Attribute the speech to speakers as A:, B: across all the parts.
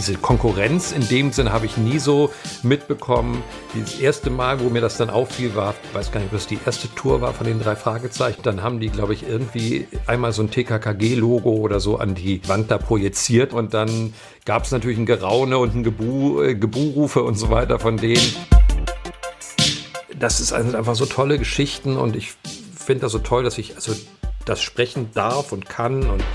A: diese Konkurrenz in dem Sinn habe ich nie so mitbekommen. Das erste Mal, wo mir das dann auffiel, war, ich weiß gar nicht, was die erste Tour war von den 3 Fragezeichen. Dann haben die, glaube ich, irgendwie einmal so ein TKKG-Logo oder so an die Wand da projiziert. Und dann gab es natürlich ein Geraune und ein Gebuhrufe und so weiter von denen. Das ist einfach so tolle Geschichten und ich finde das so toll, dass ich also das sprechen darf und kann. Und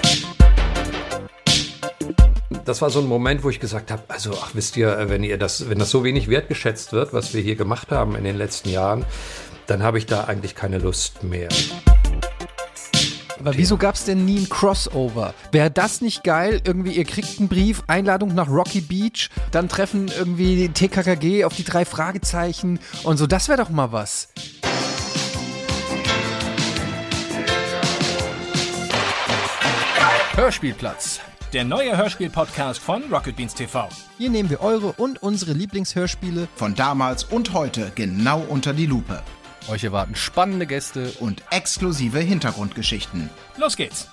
A: das war so ein Moment, wo ich gesagt habe, also wisst ihr, wenn das so wenig wertgeschätzt wird, was wir hier gemacht haben in den letzten Jahren, dann habe ich da eigentlich keine Lust mehr.
B: Aber wieso gab es denn nie ein Crossover? Wäre das nicht geil? Irgendwie, ihr kriegt einen Brief, Einladung nach Rocky Beach, dann treffen irgendwie die TKKG auf die 3 Fragezeichen und so. Das wäre doch mal was.
C: Hörspielplatz, der neue Hörspiel-Podcast von Rocket Beans TV.
B: Hier nehmen wir eure und unsere Lieblingshörspiele
D: von damals und heute genau unter die Lupe.
E: Euch erwarten spannende Gäste
D: und exklusive Hintergrundgeschichten.
C: Los geht's!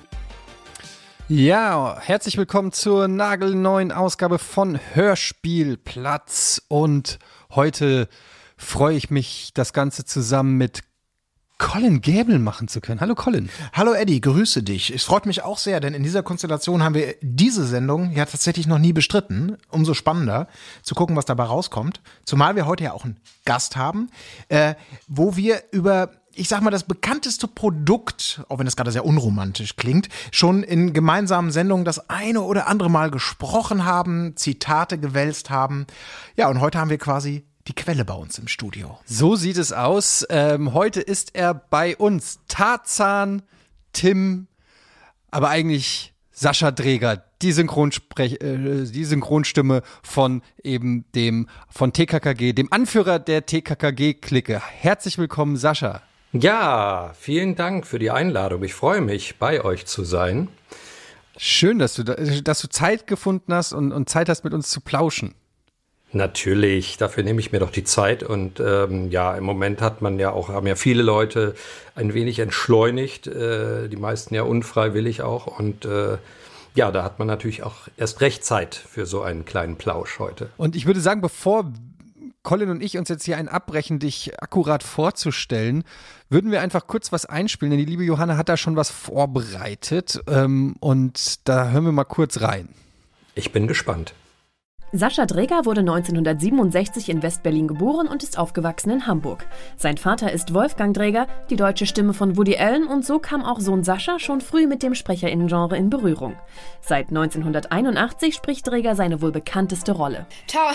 B: Ja, herzlich willkommen zur nagelneuen Ausgabe von Hörspielplatz. Und heute freue ich mich, das Ganze zusammen mit Colin Gäbel machen zu können. Hallo Colin.
D: Hallo Eddie, grüße dich. Es freut mich auch sehr, denn in dieser Konstellation haben wir diese Sendung ja tatsächlich noch nie bestritten. Umso spannender zu gucken, was dabei rauskommt. Zumal wir heute ja auch einen Gast haben, wo wir über, ich sag mal, das bekannteste Produkt, auch wenn es gerade sehr unromantisch klingt, schon in gemeinsamen Sendungen das eine oder andere Mal gesprochen haben, Zitate gewälzt haben. Ja, und heute haben wir quasi die Quelle bei uns im Studio.
B: So sieht es aus. Heute ist er bei uns. Tarzan, Tim, aber eigentlich Sascha Dreger, die Synchronstimme von eben von TKKG, dem Anführer der TKKG-Clique. Herzlich willkommen, Sascha.
A: Ja, vielen Dank für die Einladung. Ich freue mich, bei euch zu sein.
B: Schön, dass du Zeit gefunden hast und Zeit hast, mit uns zu plauschen.
A: Natürlich, dafür nehme ich mir doch die Zeit und ja, im Moment haben ja viele Leute ein wenig entschleunigt, die meisten ja unfreiwillig auch und ja, da hat man natürlich auch erst recht Zeit für so einen kleinen Plausch heute.
B: Und ich würde sagen, bevor Colin und ich uns jetzt hier abbrechen, dich akkurat vorzustellen, würden wir einfach kurz was einspielen, denn die liebe Johanna hat da schon was vorbereitet und da hören wir mal kurz rein.
A: Ich bin gespannt.
F: Sascha Dreger wurde 1967 in West-Berlin geboren und ist aufgewachsen in Hamburg. Sein Vater ist Wolfgang Dreger, die deutsche Stimme von Woody Allen, und so kam auch Sohn Sascha schon früh mit dem Sprecherinnengenre in Berührung. Seit 1981 spricht Dreger seine wohl bekannteste Rolle.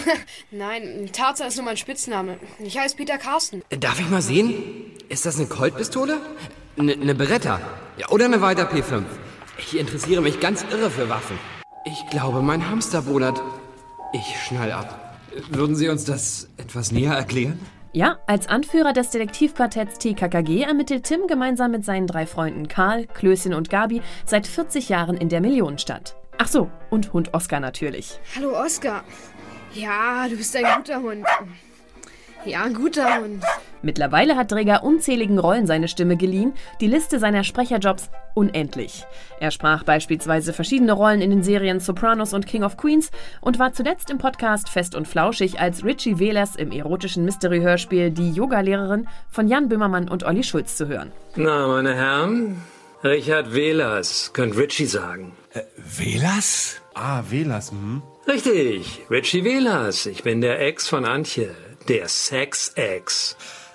G: Tarzan ist nur mein Spitzname. Ich heiße Peter Carsten.
H: Darf ich mal sehen? Ist das eine Colt-Pistole? Eine Beretta? Ja, oder eine Walther P5? Ich interessiere mich ganz irre für Waffen. Ich glaube, mein Hamster bodert. Ich schnall ab. Würden Sie uns das etwas näher erklären?
F: Ja, als Anführer des Detektivquartetts TKKG ermittelt Tim gemeinsam mit seinen 3 Freunden Karl, Klößchen und Gabi seit 40 Jahren in der Millionenstadt. Ach so, und Hund Oskar natürlich.
G: Hallo Oskar. Ja, du bist ein guter Hund. Ja, ein guter Hund.
F: Mittlerweile hat Dreger unzähligen Rollen seine Stimme geliehen, die Liste seiner Sprecherjobs unendlich. Er sprach beispielsweise verschiedene Rollen in den Serien Sopranos und King of Queens und war zuletzt im Podcast Fest und Flauschig als Richie Velas im erotischen Mystery-Hörspiel Die Yogalehrerin von Jan Böhmermann und Olli Schulz zu hören.
I: Na, meine Herren, Richard Velas, könnt Richie sagen.
J: Velas? Ah, Velas,
I: Richtig, Richie Velas, ich bin der Ex von Antje, der Sex-Ex.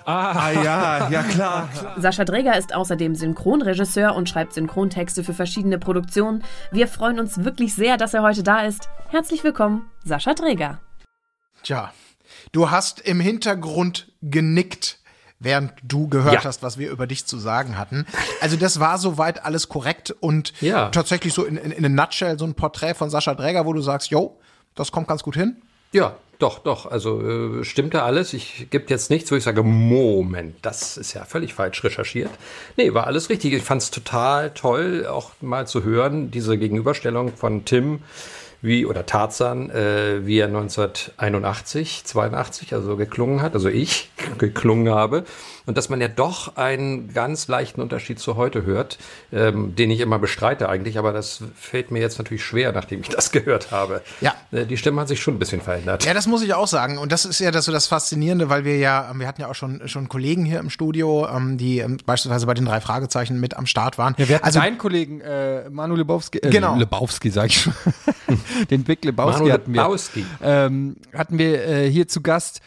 J: Ja, klar.
F: Sascha Dreger ist außerdem Synchronregisseur und schreibt Synchrontexte für verschiedene Produktionen. Wir freuen uns wirklich sehr, dass er heute da ist. Herzlich willkommen, Sascha Dreger.
D: Tja, du hast im Hintergrund genickt, während du gehört hast, was wir über dich zu sagen hatten. Also das war soweit alles korrekt und tatsächlich so in a nutshell so ein Porträt von Sascha Dreger, wo du sagst, jo, das kommt ganz gut hin.
A: Ja, doch. Also stimmte alles. Ich gibt jetzt nichts, wo ich sage, Moment, das ist ja völlig falsch recherchiert. Nee, war alles richtig. Ich fand es total toll, auch mal zu hören, diese Gegenüberstellung von Tim oder Tarzan, wie er 1981, 82, also geklungen hat, also ich geklungen habe. Und dass man ja doch einen ganz leichten Unterschied zu heute hört, den ich immer bestreite eigentlich, aber das fällt mir jetzt natürlich schwer, nachdem ich das gehört habe.
D: Ja.
A: Die Stimme hat sich schon ein bisschen verändert.
D: Ja, das muss ich auch sagen. Und das ist ja das Faszinierende, weil wir hatten ja auch schon Kollegen hier im Studio, die beispielsweise bei den 3 Fragezeichen mit am Start waren.
B: Ja, wir hatten deinen Kollegen Manu Lebowski,
D: genau.
B: Lebowski sag ich schon, den Big Lebowski hatten wir hier zu Gast,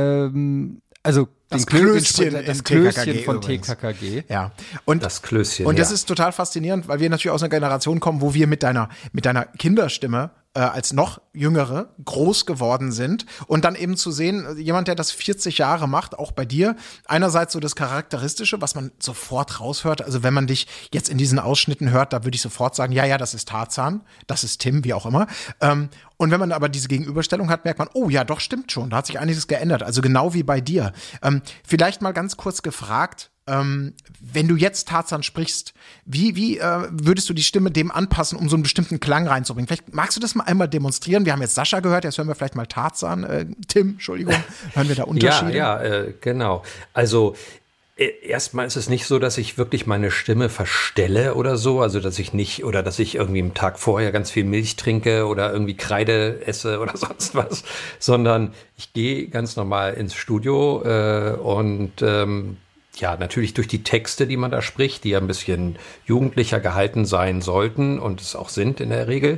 B: also
D: das Klößchen
B: von TKKG.
D: Ja.
A: Das Klößchen,
D: Und das ist total faszinierend, weil wir natürlich aus einer Generation kommen, wo wir mit deiner Kinderstimme als noch Jüngere groß geworden sind und dann eben zu sehen, jemand, der das 40 Jahre macht, auch bei dir, einerseits so das Charakteristische, was man sofort raushört, also wenn man dich jetzt in diesen Ausschnitten hört, da würde ich sofort sagen, ja, das ist Tarzan, das ist Tim, wie auch immer. Und wenn man aber diese Gegenüberstellung hat, merkt man, oh ja, doch, stimmt schon, da hat sich einiges geändert, also genau wie bei dir. Vielleicht mal ganz kurz gefragt, wenn du jetzt Tarzan sprichst, wie würdest du die Stimme dem anpassen, um so einen bestimmten Klang reinzubringen? Vielleicht magst du das mal einmal demonstrieren. Wir haben jetzt Sascha gehört, jetzt hören wir vielleicht mal Tarzan. Tim, Entschuldigung, hören wir da Unterschiede?
A: Ja, genau. Also erstmal ist es nicht so, dass ich wirklich meine Stimme verstelle oder so, also dass ich irgendwie am Tag vorher ganz viel Milch trinke oder irgendwie Kreide esse oder sonst was, sondern ich gehe ganz normal ins Studio und natürlich durch die Texte, die man da spricht, die ja ein bisschen jugendlicher gehalten sein sollten und es auch sind in der Regel.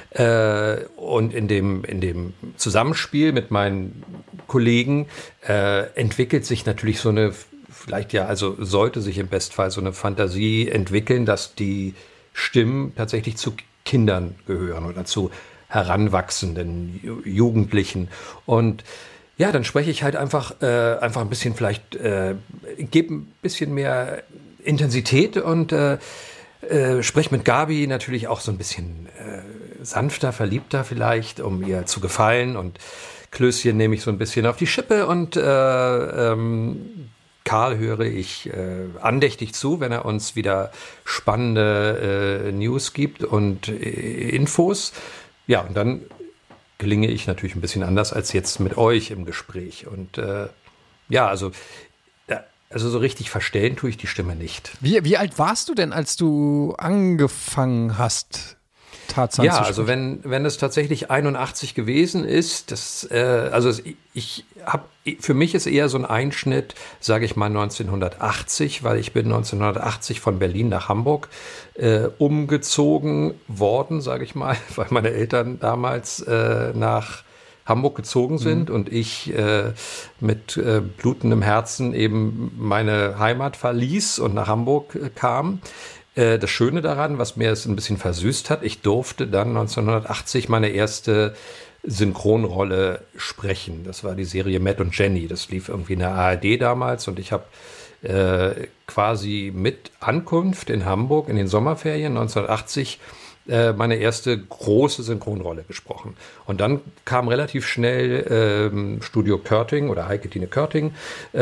A: Und in dem Zusammenspiel mit meinen Kollegen entwickelt sich natürlich so eine, sollte sich im Bestfall so eine Fantasie entwickeln, dass die Stimmen tatsächlich zu Kindern gehören oder zu heranwachsenden Jugendlichen. Und ja, dann spreche ich halt einfach ein bisschen gebe ein bisschen mehr Intensität und spreche mit Gabi natürlich auch so ein bisschen sanfter, verliebter vielleicht, um ihr zu gefallen. Und Klößchen nehme ich so ein bisschen auf die Schippe und Karl höre ich andächtig zu, wenn er uns wieder spannende News gibt und Infos. Ja, und dann gelinge ich natürlich ein bisschen anders als jetzt mit euch im Gespräch. Und also so richtig verstellen tue ich die Stimme nicht.
B: Wie alt warst du denn, als du angefangen hast, Tarzan zu sprechen?
A: Also wenn es tatsächlich 81 gewesen ist, für mich ist eher so ein Einschnitt, sage ich mal 1980, weil ich bin 1980 von Berlin nach Hamburg umgezogen worden, sage ich mal, weil meine Eltern damals nach Hamburg gezogen sind und ich mit blutendem Herzen eben meine Heimat verließ und nach Hamburg kam. Das Schöne daran, was mir es ein bisschen versüßt hat, ich durfte dann 1980 meine erste Synchronrolle sprechen. Das war die Serie Matt und Jenny. Das lief irgendwie in der ARD damals und ich habe quasi mit Ankunft in Hamburg in den Sommerferien 1980 meine erste große Synchronrolle gesprochen. Und dann kam relativ schnell Studio Körting oder Heike-Tine Körting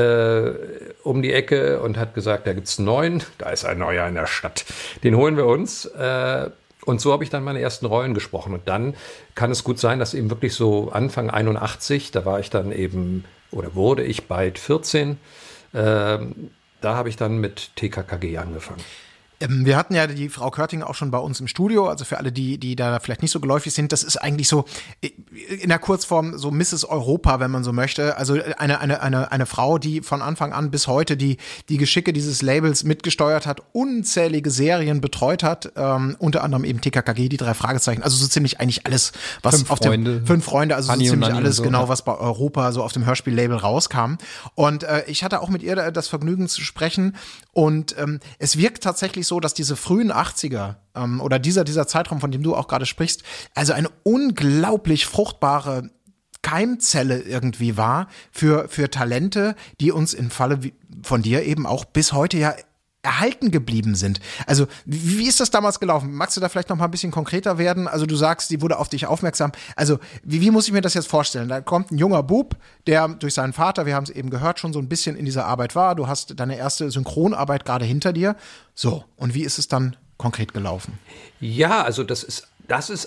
A: um die Ecke und hat gesagt, da gibt's einen neuen, da ist ein neuer in der Stadt. Den holen wir uns. Und so habe ich dann meine ersten Rollen gesprochen. Und dann kann es gut sein, dass eben wirklich so Anfang 81, da war ich dann eben, oder wurde ich bald 14, da habe ich dann mit TKKG angefangen.
D: Wir hatten ja die Frau Körting auch schon bei uns im Studio, also für alle, die da vielleicht nicht so geläufig sind, das ist eigentlich so in der Kurzform so Mrs. Europa, wenn man so möchte. Also eine Frau, die von Anfang an bis heute die Geschicke dieses Labels mitgesteuert hat, unzählige Serien betreut hat, unter anderem eben TKKG, die 3 Fragezeichen, also so ziemlich eigentlich alles, was
B: Fünf Freunde,
D: also
B: Anni
D: so ziemlich
B: und
D: alles,
B: so,
D: genau, was bei Europa so auf dem Hörspiellabel rauskam. Und ich hatte auch mit ihr das Vergnügen zu sprechen und es wirkt tatsächlich so, dass diese frühen 80er oder dieser Zeitraum, von dem du auch gerade sprichst, also eine unglaublich fruchtbare Keimzelle irgendwie war für Talente, die uns im Falle von dir eben auch bis heute ja erhalten geblieben sind. Also wie ist das damals gelaufen? Magst du da vielleicht noch mal ein bisschen konkreter werden? Also du sagst, die wurde auf dich aufmerksam. Also wie muss ich mir das jetzt vorstellen? Da kommt ein junger Bub, der durch seinen Vater, wir haben es eben gehört, schon so ein bisschen in dieser Arbeit war. Du hast deine erste Synchronarbeit gerade hinter dir. So, und wie ist es dann konkret gelaufen?
A: Ja, also das ist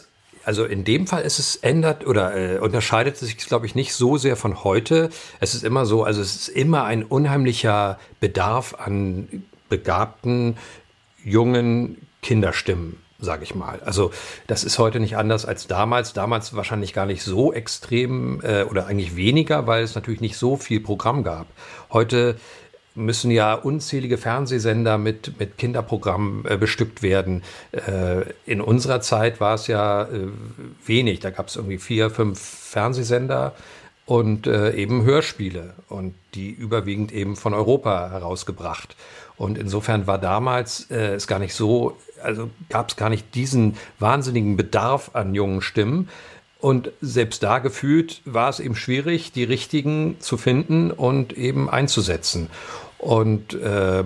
A: also in dem Fall ist es unterscheidet sich, glaube ich, nicht so sehr von heute. Es ist immer so, also es ist immer ein unheimlicher Bedarf an begabten, jungen Kinderstimmen, sage ich mal. Also das ist heute nicht anders als damals. Damals wahrscheinlich gar nicht so extrem oder eigentlich weniger, weil es natürlich nicht so viel Programm gab. Heute müssen ja unzählige Fernsehsender mit Kinderprogrammen bestückt werden. In unserer Zeit war es ja wenig. Da gab es irgendwie 4, 5 Fernsehsender und eben Hörspiele und die überwiegend eben von Europa herausgebracht. Und insofern war damals es gar nicht so, also gab es gar nicht diesen wahnsinnigen Bedarf an jungen Stimmen. Und selbst da gefühlt war es eben schwierig, die richtigen zu finden und eben einzusetzen. Und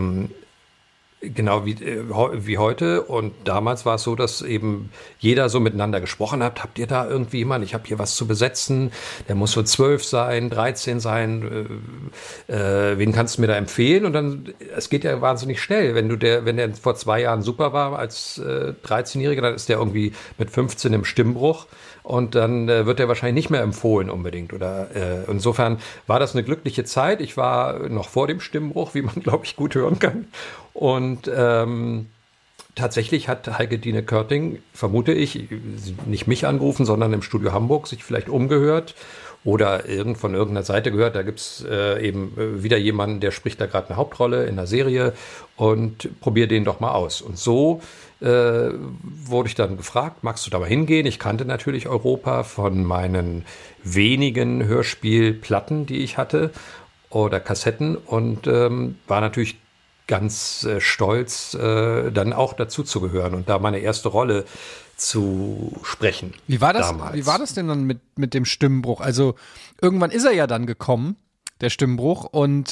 A: genau wie heute. Und damals war es so, dass eben jeder so miteinander gesprochen hat. Habt ihr da irgendwie jemanden? Ich habe hier was zu besetzen. Der muss so 12 sein, 13 sein. Wen kannst du mir da empfehlen? Und dann, es geht ja wahnsinnig schnell. Wenn der vor 2 Jahren super war als 13-Jähriger, dann ist der irgendwie mit 15 im Stimmbruch. Und dann wird er wahrscheinlich nicht mehr empfohlen unbedingt. Oder insofern war das eine glückliche Zeit. Ich war noch vor dem Stimmbruch, wie man, glaube ich, gut hören kann. Und tatsächlich hat Heike Dine Körting, vermute ich, nicht mich angerufen, sondern im Studio Hamburg sich vielleicht umgehört oder von irgendeiner Seite gehört. Da gibt es eben wieder jemanden, der spricht da gerade eine Hauptrolle in einer Serie und probier den doch mal aus. Und so wurde ich dann gefragt, magst du da mal hingehen? Ich kannte natürlich Europa von meinen wenigen Hörspielplatten, die ich hatte oder Kassetten und war natürlich ganz stolz, dann auch dazu zu gehören und da meine erste Rolle zu sprechen.
B: Wie war das,
A: damals.
B: Wie war das denn dann mit dem Stimmbruch? Also irgendwann ist er ja dann gekommen, der Stimmbruch, und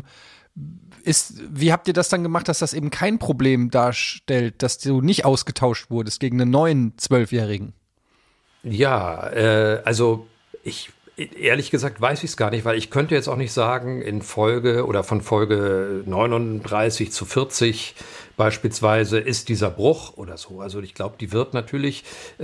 B: wie habt ihr das dann gemacht, dass das eben kein Problem darstellt, dass du nicht ausgetauscht wurdest gegen einen neuen 12-Jährigen?
A: Ja, also ehrlich gesagt weiß ich es gar nicht, weil ich könnte jetzt auch nicht sagen, von Folge 39 zu 40 beispielsweise ist dieser Bruch oder so. Also ich glaube, die wird natürlich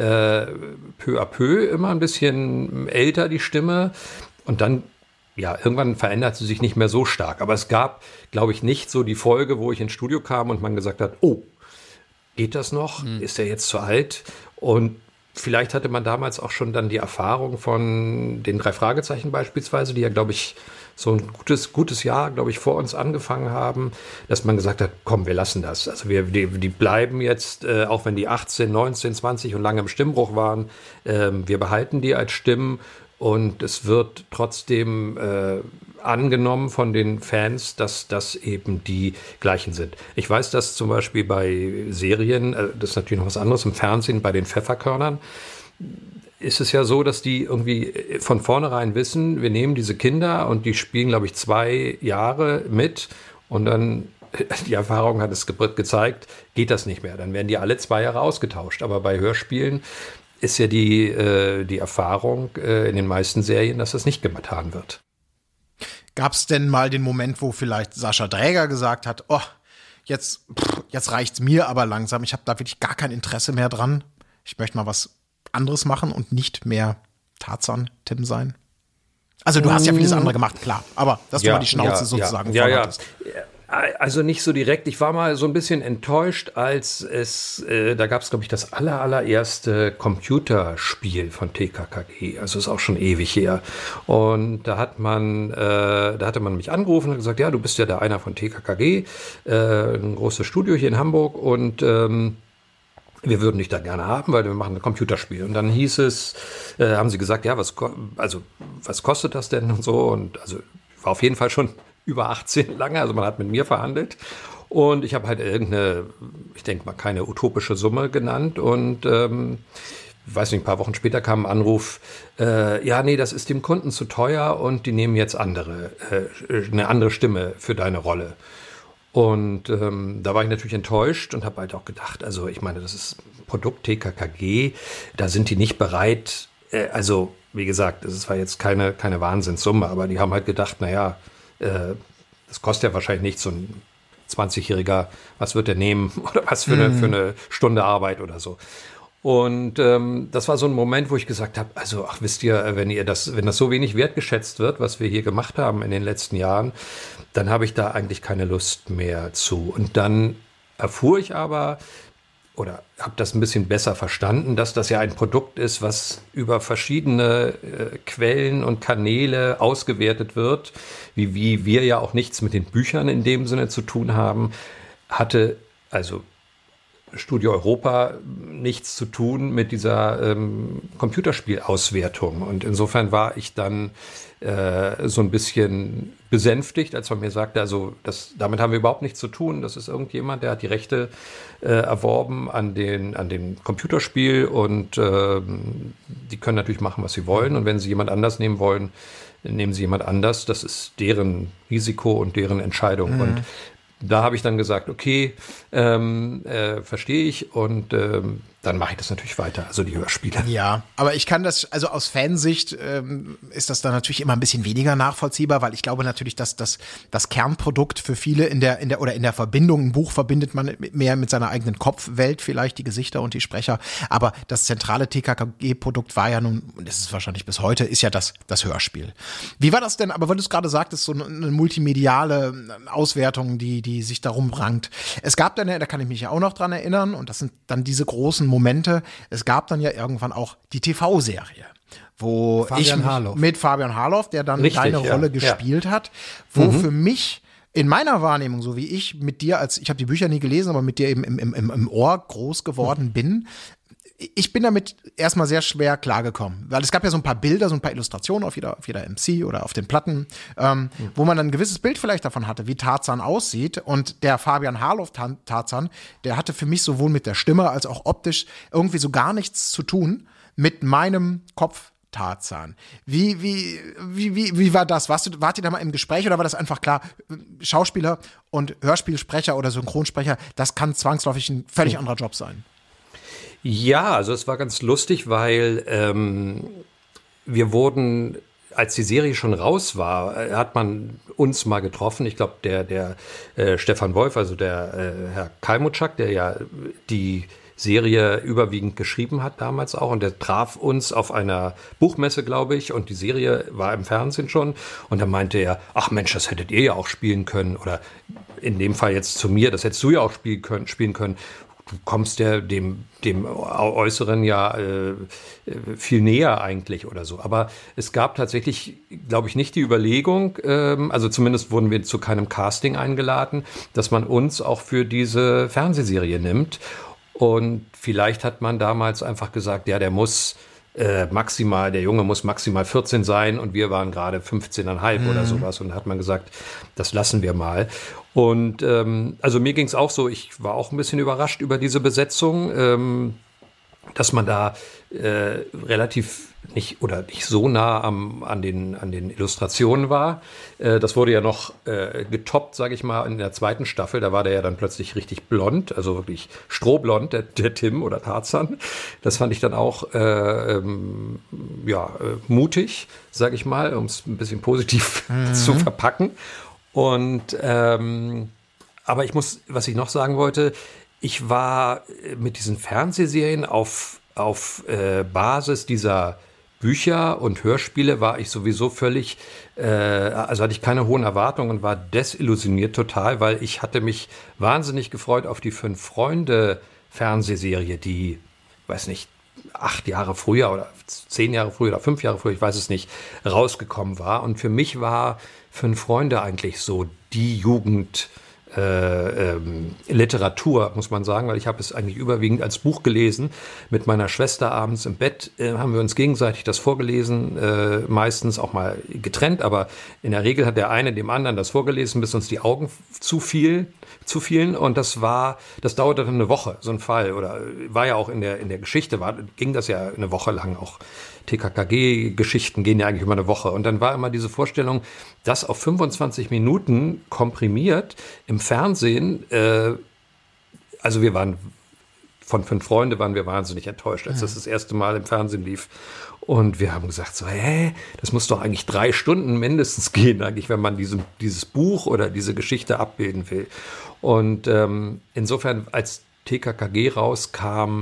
A: peu à peu immer ein bisschen älter, die Stimme. Und dann, ja, irgendwann verändert sie sich nicht mehr so stark. Aber es gab, glaube ich, nicht so die Folge, wo ich ins Studio kam und man gesagt hat, oh, geht das noch? Ist er jetzt zu alt? Und vielleicht hatte man damals auch schon dann die Erfahrung von den 3 Fragezeichen beispielsweise, die ja, glaube ich, so ein gutes Jahr, glaube ich, vor uns angefangen haben, dass man gesagt hat, komm, wir lassen das. Also die bleiben jetzt, auch wenn die 18, 19, 20 und lange im Stimmbruch waren, wir behalten die als Stimmen und es wird trotzdem angenommen von den Fans, dass das eben die gleichen sind. Ich weiß, dass zum Beispiel bei Serien, das ist natürlich noch was anderes, im Fernsehen bei den Pfefferkörnern, ist es ja so, dass die irgendwie von vornherein wissen, wir nehmen diese Kinder und die spielen, glaube ich, 2 Jahre mit und dann, die Erfahrung hat es gezeigt, geht das nicht mehr. Dann werden die alle 2 Jahre ausgetauscht. Aber bei Hörspielen ist ja die Erfahrung in den meisten Serien, dass das nicht getan wird.
D: Gab es denn mal den Moment, wo vielleicht Sascha Dräger gesagt hat, oh, jetzt reicht's mir aber langsam, ich habe da wirklich gar kein Interesse mehr dran, ich möchte mal was anderes machen und nicht mehr Tarzan-Tim sein? Also du hast ja vieles andere gemacht, klar, aber dass du mal die Schnauze sozusagen voll hattest.
A: Also nicht so direkt. Ich war mal so ein bisschen enttäuscht, als da gab es, glaube ich, das allererste Computerspiel von TKKG. Also ist auch schon ewig her. Und da hatte man mich angerufen und gesagt, ja, du bist ja da einer von TKKG, ein großes Studio hier in Hamburg und wir würden dich da gerne haben, weil wir machen ein Computerspiel. Und dann hieß es, haben sie gesagt, ja, was kostet das denn und so. Und also war auf jeden Fall schon über 18 lange, also man hat mit mir verhandelt und ich habe halt ich denke mal, keine utopische Summe genannt und weiß nicht, ein paar Wochen später kam ein Anruf, ja, nee, das ist dem Kunden zu teuer und die nehmen jetzt eine andere Stimme für deine Rolle. Und da war ich natürlich enttäuscht und habe halt auch gedacht, also ich meine, das ist ein Produkt TKKG, da sind die nicht bereit, also wie gesagt, es war jetzt keine Wahnsinnssumme, aber die haben halt gedacht, naja, das kostet ja wahrscheinlich nicht so ein 20-Jähriger, was wird er nehmen oder was für eine Stunde Arbeit oder so. Und das war so ein Moment, wo ich gesagt habe, also wisst ihr, wenn das so wenig wertgeschätzt wird, was wir hier gemacht haben in den letzten Jahren, dann habe ich da eigentlich keine Lust mehr zu. Und dann erfuhr ich aber, oder habe das ein bisschen besser verstanden, dass das ja ein Produkt ist, was über verschiedene Quellen und Kanäle ausgewertet wird, wie wir ja auch nichts mit den Büchern in dem Sinne zu tun haben, hatte also Studio Europa nichts zu tun mit dieser Computerspielauswertung. Und insofern war ich dann so ein bisschen besänftigt, als man mir sagte, also damit haben wir überhaupt nichts zu tun. Das ist irgendjemand, der hat die Rechte erworben an dem Computerspiel und die können natürlich machen, was sie wollen. Und wenn sie jemand anders nehmen wollen, nehmen sie jemand anders. Das ist deren Risiko und deren Entscheidung. Und da habe ich dann gesagt, okay, verstehe ich und dann mache ich das natürlich weiter, also die Hörspiele.
D: Ja, aber ich kann das, also aus Fansicht ist das dann natürlich immer ein bisschen weniger nachvollziehbar, weil ich glaube natürlich, dass das Kernprodukt für viele in der Verbindung, ein Buch verbindet man mehr mit seiner eigenen Kopfwelt, vielleicht die Gesichter und die Sprecher, aber das zentrale TKKG-Produkt war ja nun, und das ist wahrscheinlich bis heute, ist ja das Hörspiel. Wie war das denn, aber weil du es gerade sagtest, so eine multimediale Auswertung, die sich darum rankt. Es gab dann, da kann ich mich ja auch noch dran erinnern, und das sind dann diese großen Momente, es gab dann ja irgendwann auch die TV-Serie, wo mit Fabian Harloff, der dann deine Rolle gespielt hat, wo für mich in meiner Wahrnehmung, so wie ich mit dir, ich habe die Bücher nie gelesen, aber mit dir eben im Ohr groß geworden bin, ich bin damit erstmal sehr schwer klargekommen, weil es gab ja so ein paar Bilder, so ein paar Illustrationen auf jeder MC oder auf den Platten, wo man dann ein gewisses Bild vielleicht davon hatte, wie Tarzan aussieht. Und der Fabian Harloff Tarzan, der hatte für mich sowohl mit der Stimme als auch optisch irgendwie so gar nichts zu tun mit meinem Kopf Tarzan. Wie war das? Wart ihr da mal im Gespräch oder war das einfach klar, Schauspieler und Hörspielsprecher oder Synchronsprecher, das kann zwangsläufig ein völlig anderer Job sein?
A: Ja, also es war ganz lustig, weil wir wurden, als die Serie schon raus war, hat man uns mal getroffen. Ich glaube, der Stefan Wolf, also der Herr Kalmutschak, der ja die Serie überwiegend geschrieben hat damals auch, und der traf uns auf einer Buchmesse, glaube ich, und die Serie war im Fernsehen schon, und da meinte er, ach Mensch, das hättet ihr ja auch spielen können, oder in dem Fall jetzt zu mir, das hättest du ja auch spielen können. Du kommst ja dem Äußeren ja viel näher eigentlich oder so. Aber es gab tatsächlich, glaube ich, nicht die Überlegung, also zumindest wurden wir zu keinem Casting eingeladen, dass man uns auch für diese Fernsehserie nimmt. Und vielleicht hat man damals einfach gesagt, ja, der Junge muss maximal 14 sein und wir waren gerade 15,5 oder sowas. Und da hat man gesagt, das lassen wir mal. Und also mir ging es auch so, ich war auch ein bisschen überrascht über diese Besetzung, dass man da relativ nicht so nah an den Illustrationen war. Das wurde ja noch getoppt, sage ich mal, in der zweiten Staffel. Da war der ja dann plötzlich richtig blond, also wirklich strohblond, der Tim oder Tarzan. Das fand ich dann auch mutig, sage ich mal, um es ein bisschen positiv zu verpacken. Und aber was ich noch sagen wollte, ich war mit diesen Fernsehserien auf Basis dieser Bücher und Hörspiele war ich sowieso völlig, also hatte ich keine hohen Erwartungen und war desillusioniert total, weil ich hatte mich wahnsinnig gefreut auf die 5 Freunde Fernsehserie, die, weiß nicht, 8 Jahre früher oder 10 Jahre früher oder 5 Jahre früher, ich weiß es nicht, rausgekommen war. Und für mich war 5 Freunde eigentlich so die Literatur, muss man sagen, weil ich habe es eigentlich überwiegend als Buch gelesen. Mit meiner Schwester abends im Bett haben wir uns gegenseitig das vorgelesen, meistens auch mal getrennt, aber in der Regel hat der eine dem anderen das vorgelesen, bis uns die Augen zufielen. Und das dauerte dann eine Woche, so ein Fall. Oder war ja auch in der Geschichte, ging das ja eine Woche lang auch. TKKG-Geschichten gehen ja eigentlich immer eine Woche. Und dann war immer diese Vorstellung, das auf 25 Minuten komprimiert im Fernsehen. Also wir waren von 5 Freunde waren wir wahnsinnig enttäuscht, als das erste Mal im Fernsehen lief. Und wir haben gesagt, so, das muss doch eigentlich 3 Stunden mindestens gehen, eigentlich, wenn man dieses Buch oder diese Geschichte abbilden will. Und insofern, als TKKG rauskam,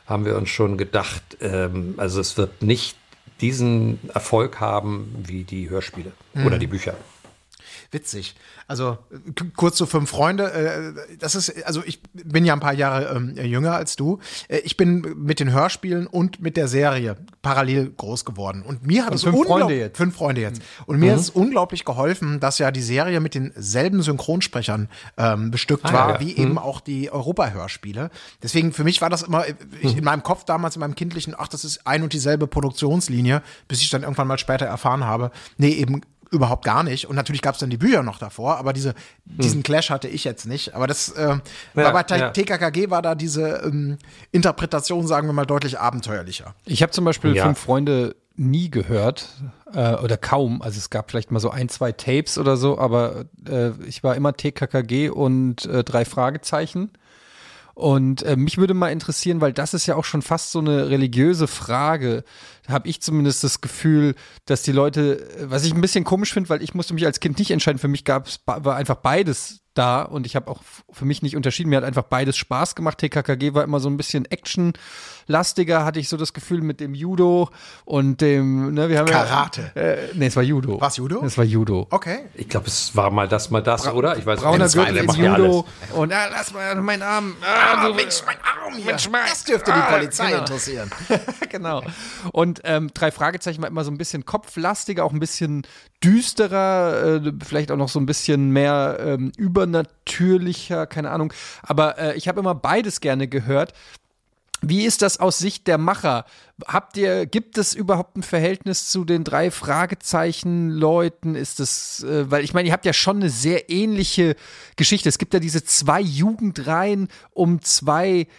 A: haben wir uns schon gedacht, also es wird nicht diesen Erfolg haben wie die Hörspiele oder die Bücher.
D: Witzig. Also kurz zu 5 Freunde. Das ist, also ich bin ja ein paar Jahre jünger als du. Ich bin mit den Hörspielen und mit der Serie parallel groß geworden. Und mir hat es
B: 5 Freunde jetzt.
D: Und mir hat es unglaublich geholfen, dass ja die Serie mit denselben Synchronsprechern bestückt war, wie eben auch die Europa-Hörspiele. Deswegen für mich war das immer in meinem Kopf damals, in meinem kindlichen, das ist ein und dieselbe Produktionslinie, bis ich dann irgendwann mal später erfahren habe, nee, eben überhaupt gar nicht. Und natürlich gab es dann die Bücher noch davor, aber diesen Clash hatte ich jetzt nicht. Aber das war bei TKKG war da diese Interpretation, sagen wir mal, deutlich abenteuerlicher.
B: Ich habe zum Beispiel 5 Freunde nie gehört oder kaum. Also es gab vielleicht mal so 1, 2 Tapes oder so, aber ich war immer TKKG und 3 Fragezeichen. Und mich würde mal interessieren, weil das ist ja auch schon fast so eine religiöse Frage, habe ich zumindest das Gefühl, dass die Leute, was ich ein bisschen komisch finde, weil ich musste mich als Kind nicht entscheiden, für mich war einfach beides da und ich habe auch für mich nicht unterschieden, mir hat einfach beides Spaß gemacht. TKKG war immer so ein bisschen actionlastiger, hatte ich so das Gefühl mit dem Judo und dem, ne, wir haben
D: Karate.
B: Es war Judo.
D: Was, Judo?
B: Es war Judo.
D: Okay.
A: Ich glaube, es war mal das, oder? Ich weiß
B: brauner Gürtel in Judo
A: alles.
B: Und lass mal meinen Arm.
D: Mensch, mein Arm hier. Das dürfte die Polizei interessieren.
B: Genau. Und 3 Fragezeichen war immer so ein bisschen kopflastiger, auch ein bisschen düsterer, vielleicht auch noch so ein bisschen mehr übernatürlicher, keine Ahnung. Aber ich habe immer beides gerne gehört. Wie ist das aus Sicht der Macher? Gibt es überhaupt ein Verhältnis zu den 3 Fragezeichen-Leuten? Ist das, weil ich meine, ihr habt ja schon eine sehr ähnliche Geschichte. Es gibt ja diese 2 Jugendreihen um 2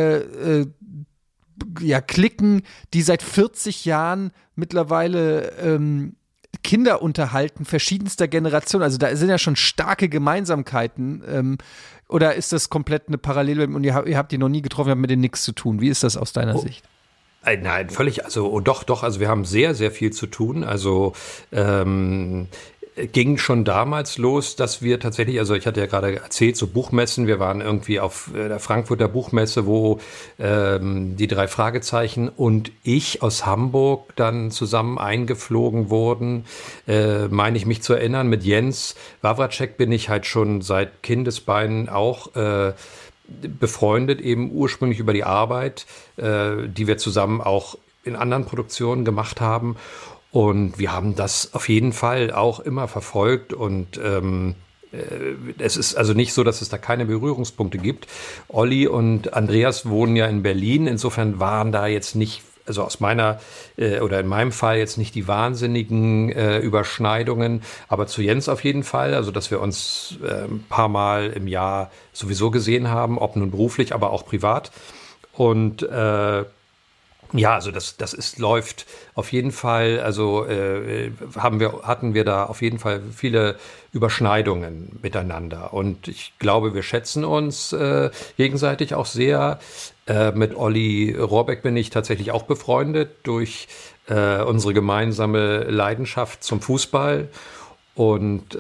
B: Cliquen, die seit 40 Jahren mittlerweile Kinder unterhalten, verschiedenster Generationen. Also da sind ja schon starke Gemeinsamkeiten. Oder ist das komplett eine Parallele und ihr habt die noch nie getroffen, ihr habt mit denen nichts zu tun? Wie ist das aus deiner Sicht?
A: Nein, völlig, also doch, also wir haben sehr, sehr viel zu tun. Also ging schon damals los, dass wir tatsächlich, also ich hatte ja gerade erzählt, so Buchmessen, wir waren irgendwie auf der Frankfurter Buchmesse, wo die 3 Fragezeichen und ich aus Hamburg dann zusammen eingeflogen wurden, meine ich mich zu erinnern, mit Jens Wawracek bin ich halt schon seit Kindesbeinen auch befreundet, eben ursprünglich über die Arbeit, die wir zusammen auch in anderen Produktionen gemacht haben. Und wir haben das auf jeden Fall auch immer verfolgt und es ist also nicht so, dass es da keine Berührungspunkte gibt. Olli und Andreas wohnen ja in Berlin, insofern waren da jetzt nicht, also aus meiner oder in meinem Fall jetzt nicht die wahnsinnigen Überschneidungen, aber zu Jens auf jeden Fall, also dass wir uns ein paar Mal im Jahr sowieso gesehen haben, ob nun beruflich, aber auch privat. Und ja, also das läuft auf jeden Fall, also hatten wir da auf jeden Fall viele Überschneidungen miteinander und ich glaube, wir schätzen uns gegenseitig auch sehr. Mit Olli Rohrbeck bin ich tatsächlich auch befreundet durch unsere gemeinsame Leidenschaft zum Fußball und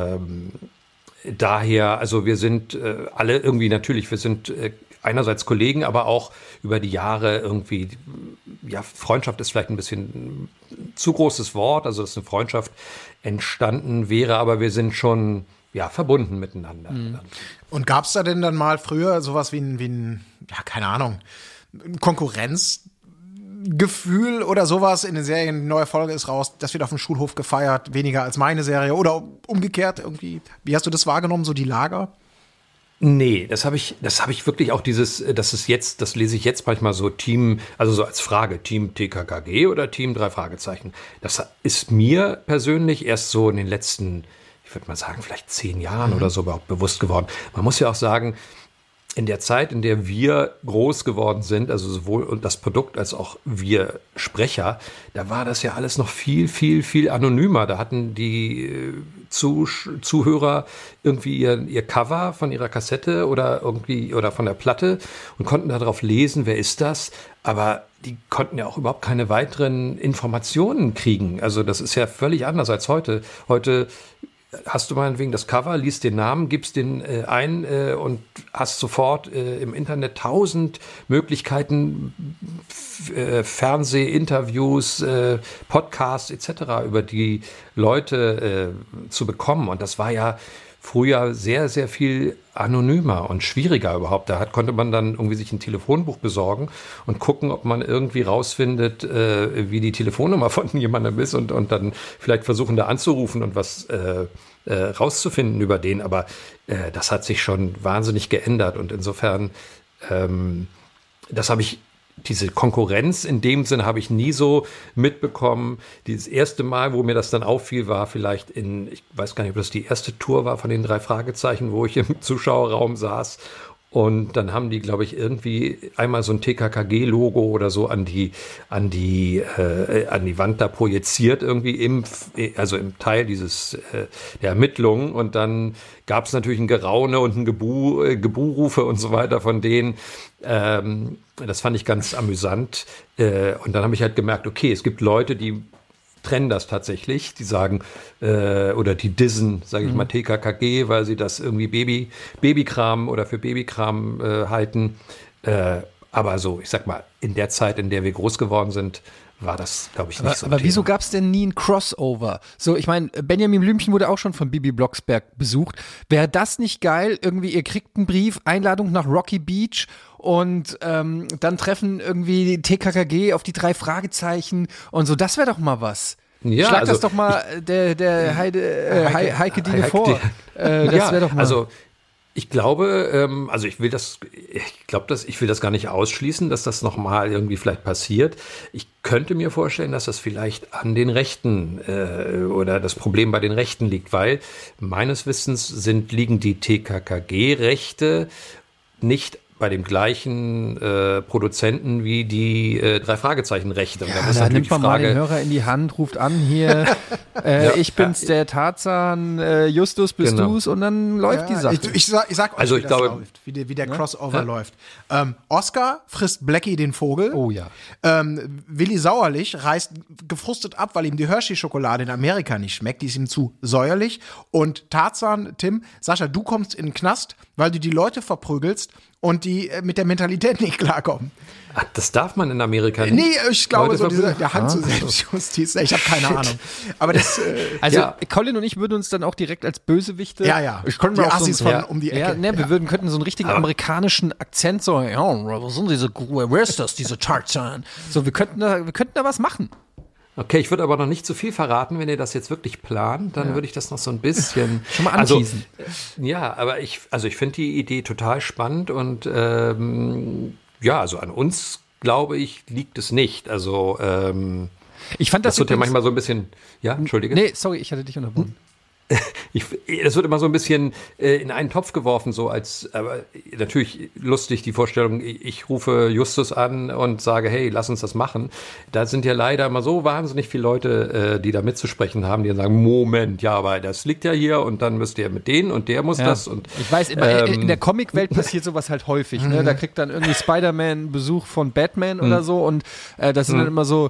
A: daher, also wir sind alle irgendwie natürlich, wir sind einerseits Kollegen, aber auch über die Jahre irgendwie, ja, Freundschaft ist vielleicht ein bisschen zu großes Wort, also dass eine Freundschaft entstanden wäre, aber wir sind schon, ja, verbunden miteinander. Mhm.
D: Und gab es da denn dann mal früher sowas wie ein, ja, keine Ahnung, ein Konkurrenzgefühl oder sowas in den Serien, neue Folge ist raus, das wird auf dem Schulhof gefeiert, weniger als meine Serie oder umgekehrt irgendwie? Wie hast du das wahrgenommen, so die Lager?
A: Nee, das habe ich wirklich auch das lese ich jetzt manchmal so Team, also so als Frage, Team TKKG oder Team 3 Fragezeichen. Das ist mir persönlich erst so in den letzten, ich würde mal sagen, vielleicht 10 Jahren oder so überhaupt bewusst geworden. Man muss ja auch sagen, in der Zeit, in der wir groß geworden sind, also sowohl das Produkt als auch wir Sprecher, da war das ja alles noch viel, viel, viel anonymer. Da hatten die Zuhörer irgendwie ihr Cover von ihrer Kassette oder von der Platte und konnten darauf lesen, wer ist das? Aber die konnten ja auch überhaupt keine weiteren Informationen kriegen. Also das ist ja völlig anders als heute. Heute hast du meinetwegen das Cover, liest den Namen, gibst den ein und hast sofort im Internet 1000 Möglichkeiten, Fernsehinterviews, Podcasts etc. über die Leute zu bekommen. Und das war ja früher sehr, sehr viel anonymer und schwieriger überhaupt. Konnte man dann irgendwie sich ein Telefonbuch besorgen und gucken, ob man irgendwie rausfindet, wie die Telefonnummer von jemandem ist und dann vielleicht versuchen, da anzurufen und was rauszufinden über den. Aber das hat sich schon wahnsinnig geändert und insofern, diese Konkurrenz in dem Sinn habe ich nie so mitbekommen. Dieses erste Mal, wo mir das dann auffiel, war vielleicht ich weiß gar nicht, ob das die erste Tour war von den 3 Fragezeichen, wo ich im Zuschauerraum saß. Und dann haben die, glaube ich, irgendwie einmal so ein TKKG-Logo oder so an die Wand da projiziert, irgendwie im Teil der Ermittlungen. Und dann gab es natürlich ein Geraune und ein Gebuhrufe und so weiter von denen. Das fand ich ganz amüsant. Und dann habe ich halt gemerkt, okay, es gibt Leute, die trennen das tatsächlich. Die sagen, oder die dissen, sage ich mal, TKKG, weil sie das irgendwie Babykram oder für Babykram halten. Aber so, ich sag mal, in der Zeit, in der wir groß geworden sind, war das, glaube ich, nicht so.
B: Aber wieso gab es denn nie ein Crossover? So, ich meine, Benjamin Blümchen wurde auch schon von Bibi Blocksberg besucht. Wäre das nicht geil? Irgendwie, ihr kriegt einen Brief, Einladung nach Rocky Beach und dann treffen irgendwie die TKKG auf die 3 Fragezeichen und so. Das wäre doch mal was.
A: Ja,
B: Schlag das doch mal der Heike Dine vor. Das wäre doch mal.
A: Also ich glaube, ich will das gar nicht ausschließen, dass das nochmal irgendwie vielleicht passiert. Ich könnte mir vorstellen, dass das vielleicht an den Rechten oder das Problem bei den Rechten liegt, weil meines Wissens liegen die TKKG-Rechte nicht bei dem gleichen Produzenten wie die 3 Fragezeichen-Rechte.
B: Ja, da nimmt man mal den Hörer in die Hand, ruft an, hier, ich bin's, der Tarzan, Justus bist du's und dann läuft die Sache.
D: Ich sag euch, wie das läuft, wie der Crossover läuft. Oscar frisst Blackie den Vogel.
B: Oh ja.
D: Willi Sauerlich reißt gefrustet ab, weil ihm die Hershey-Schokolade in Amerika nicht schmeckt. Die ist ihm zu säuerlich. Und Tarzan, Tim, Sascha, du kommst in den Knast, weil du die Leute verprügelst und die mit der Mentalität nicht klarkommen.
A: Ach, das darf man in Amerika nicht?
D: Nee, ich glaube, so der Hang zur Selbstjustiz. Ich habe keine Ahnung. Aber das.
B: Colin und ich würden uns dann auch direkt als Bösewichte.
D: Ja.
B: Ich könnte
D: die Assis von um die Ecke.
B: Ja, ne, wir könnten so einen richtigen amerikanischen Akzent so, was sind wer ist das, diese Tarzan? So, wir könnten da was machen.
A: Okay, ich würde aber noch nicht zu viel verraten. Wenn ihr das jetzt wirklich plant, dann würde ich das noch so ein bisschen
B: schon mal anteasen.
A: Aber ich finde die Idee total spannend und also an uns, glaube ich, liegt es nicht. Also
B: ich fand das
A: wird ja manchmal so ein bisschen, ja, entschuldige.
B: Nee, sorry, ich hatte dich unterbrochen.
A: Das wird immer so ein bisschen in einen Topf geworfen, aber natürlich lustig die Vorstellung, ich rufe Justus an und sage, hey, lass uns das machen. Da sind ja leider immer so wahnsinnig viele Leute, die da mitzusprechen haben, die dann sagen, Moment, ja, aber das liegt ja hier und dann müsst ihr mit denen und der muss das. Und
B: ich weiß, in der Comicwelt passiert sowas halt häufig. Ne? Da kriegt dann irgendwie Spider-Man Besuch von Batman oder so und das sind dann immer so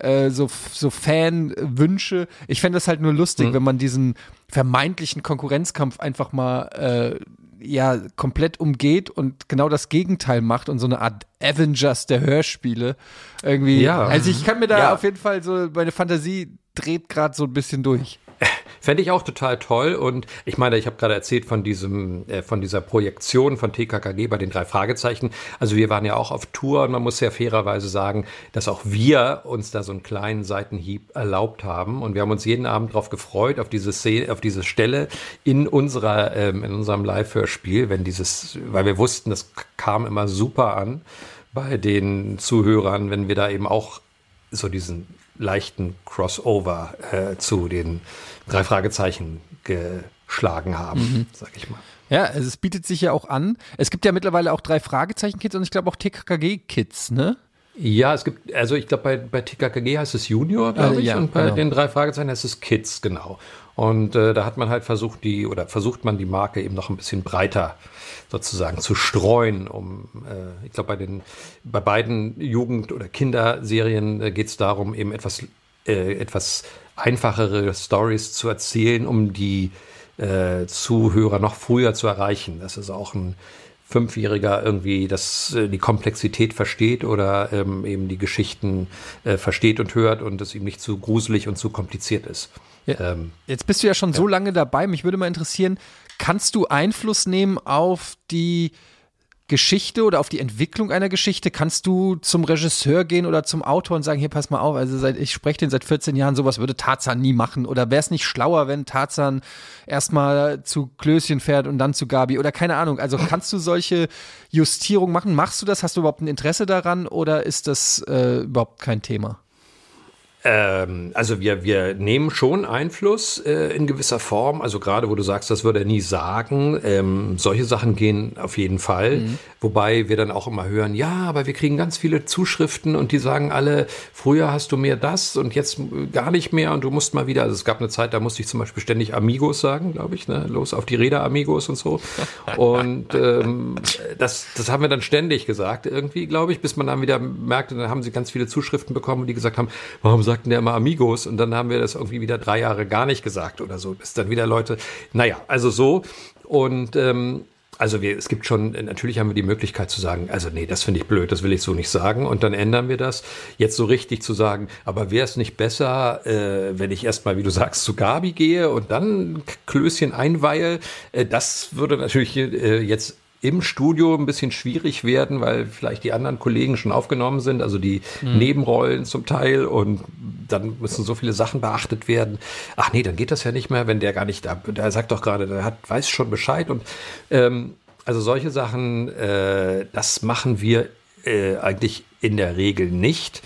B: Fanwünsche. Ich fände das halt nur lustig, wenn man diesen vermeintlichen Konkurrenzkampf einfach mal komplett umgeht und genau das Gegenteil macht und so eine Art Avengers der Hörspiele irgendwie. Ja. Also ich kann mir da auf jeden Fall so, meine Fantasie dreht gerade so ein bisschen durch.
A: Fände ich auch total toll. Und ich meine, ich habe gerade erzählt von dieser Projektion von TKKG bei den 3 Fragezeichen. Also wir waren ja auch auf Tour und man muss ja fairerweise sagen, dass auch wir uns da so einen kleinen Seitenhieb erlaubt haben. Und wir haben uns jeden Abend drauf gefreut, auf diese Szene, auf diese Stelle in unserem Live-Hörspiel, weil wir wussten, das kam immer super an bei den Zuhörern, wenn wir da eben auch so diesen leichten Crossover zu den 3 Fragezeichen geschlagen haben, sag ich mal.
B: Ja, also es bietet sich ja auch an. Es gibt ja mittlerweile auch 3 Fragezeichen-Kids und ich glaube auch TKKG-Kids, ne?
A: Ja, es gibt, also ich glaube bei TKKG heißt es Junior, glaube ich, und bei den 3 Fragezeichen heißt es Kids, genau. Und da hat man halt versucht man die Marke eben noch ein bisschen breiter sozusagen zu streuen, ich glaube bei beiden Jugend- oder Kinderserien geht es darum, eben etwas einfachere Storys zu erzählen, um die Zuhörer noch früher zu erreichen. Das ist auch ein 5-Jähriger irgendwie die Komplexität versteht oder eben die Geschichten versteht und hört und es ihm nicht zu gruselig und zu kompliziert ist.
B: Ja, jetzt bist du ja schon so lange dabei. Mich würde mal interessieren, kannst du Einfluss nehmen auf die Geschichte oder auf die Entwicklung einer Geschichte? Kannst du zum Regisseur gehen oder zum Autor und sagen, hier, pass mal auf, also ich spreche den seit 14 Jahren, sowas würde Tarzan nie machen. Oder wäre es nicht schlauer, wenn Tarzan erstmal zu Klößchen fährt und dann zu Gabi? Oder keine Ahnung, also kannst du solche Justierungen machen? Machst du das? Hast du überhaupt ein Interesse daran oder ist das überhaupt kein Thema?
A: Also wir nehmen schon Einfluss in gewisser Form. Also gerade, wo du sagst, das würde er nie sagen. Solche Sachen gehen auf jeden Fall. Wobei wir dann auch immer hören, ja, aber wir kriegen ganz viele Zuschriften und die sagen alle, früher hast du mehr das und jetzt gar nicht mehr und du musst mal wieder. Also es gab eine Zeit, da musste ich zum Beispiel ständig Amigos sagen, glaube ich, ne? Los auf die Räder, Amigos und so. Und das haben wir dann ständig gesagt irgendwie, glaube ich, bis man dann wieder merkte, dann haben sie ganz viele Zuschriften bekommen, die gesagt haben, warum sagten der immer Amigos? Und dann haben wir das irgendwie wieder 3 Jahre gar nicht gesagt oder so, bis dann wieder Leute, naja, also so. Und es gibt schon, natürlich haben wir die Möglichkeit zu sagen, also nee, das finde ich blöd, das will ich so nicht sagen und dann ändern wir das. Jetzt so richtig zu sagen, aber wäre es nicht besser, wenn ich erstmal, wie du sagst, zu Gabi gehe und dann Klößchen einweihe, das würde natürlich jetzt im Studio ein bisschen schwierig werden, weil vielleicht die anderen Kollegen schon aufgenommen sind, also die Nebenrollen zum Teil und dann müssen so viele Sachen beachtet werden. Ach nee, dann geht das ja nicht mehr, wenn der gar nicht, der sagt doch gerade, weiß schon Bescheid und also solche Sachen, das machen wir eigentlich in der Regel nicht.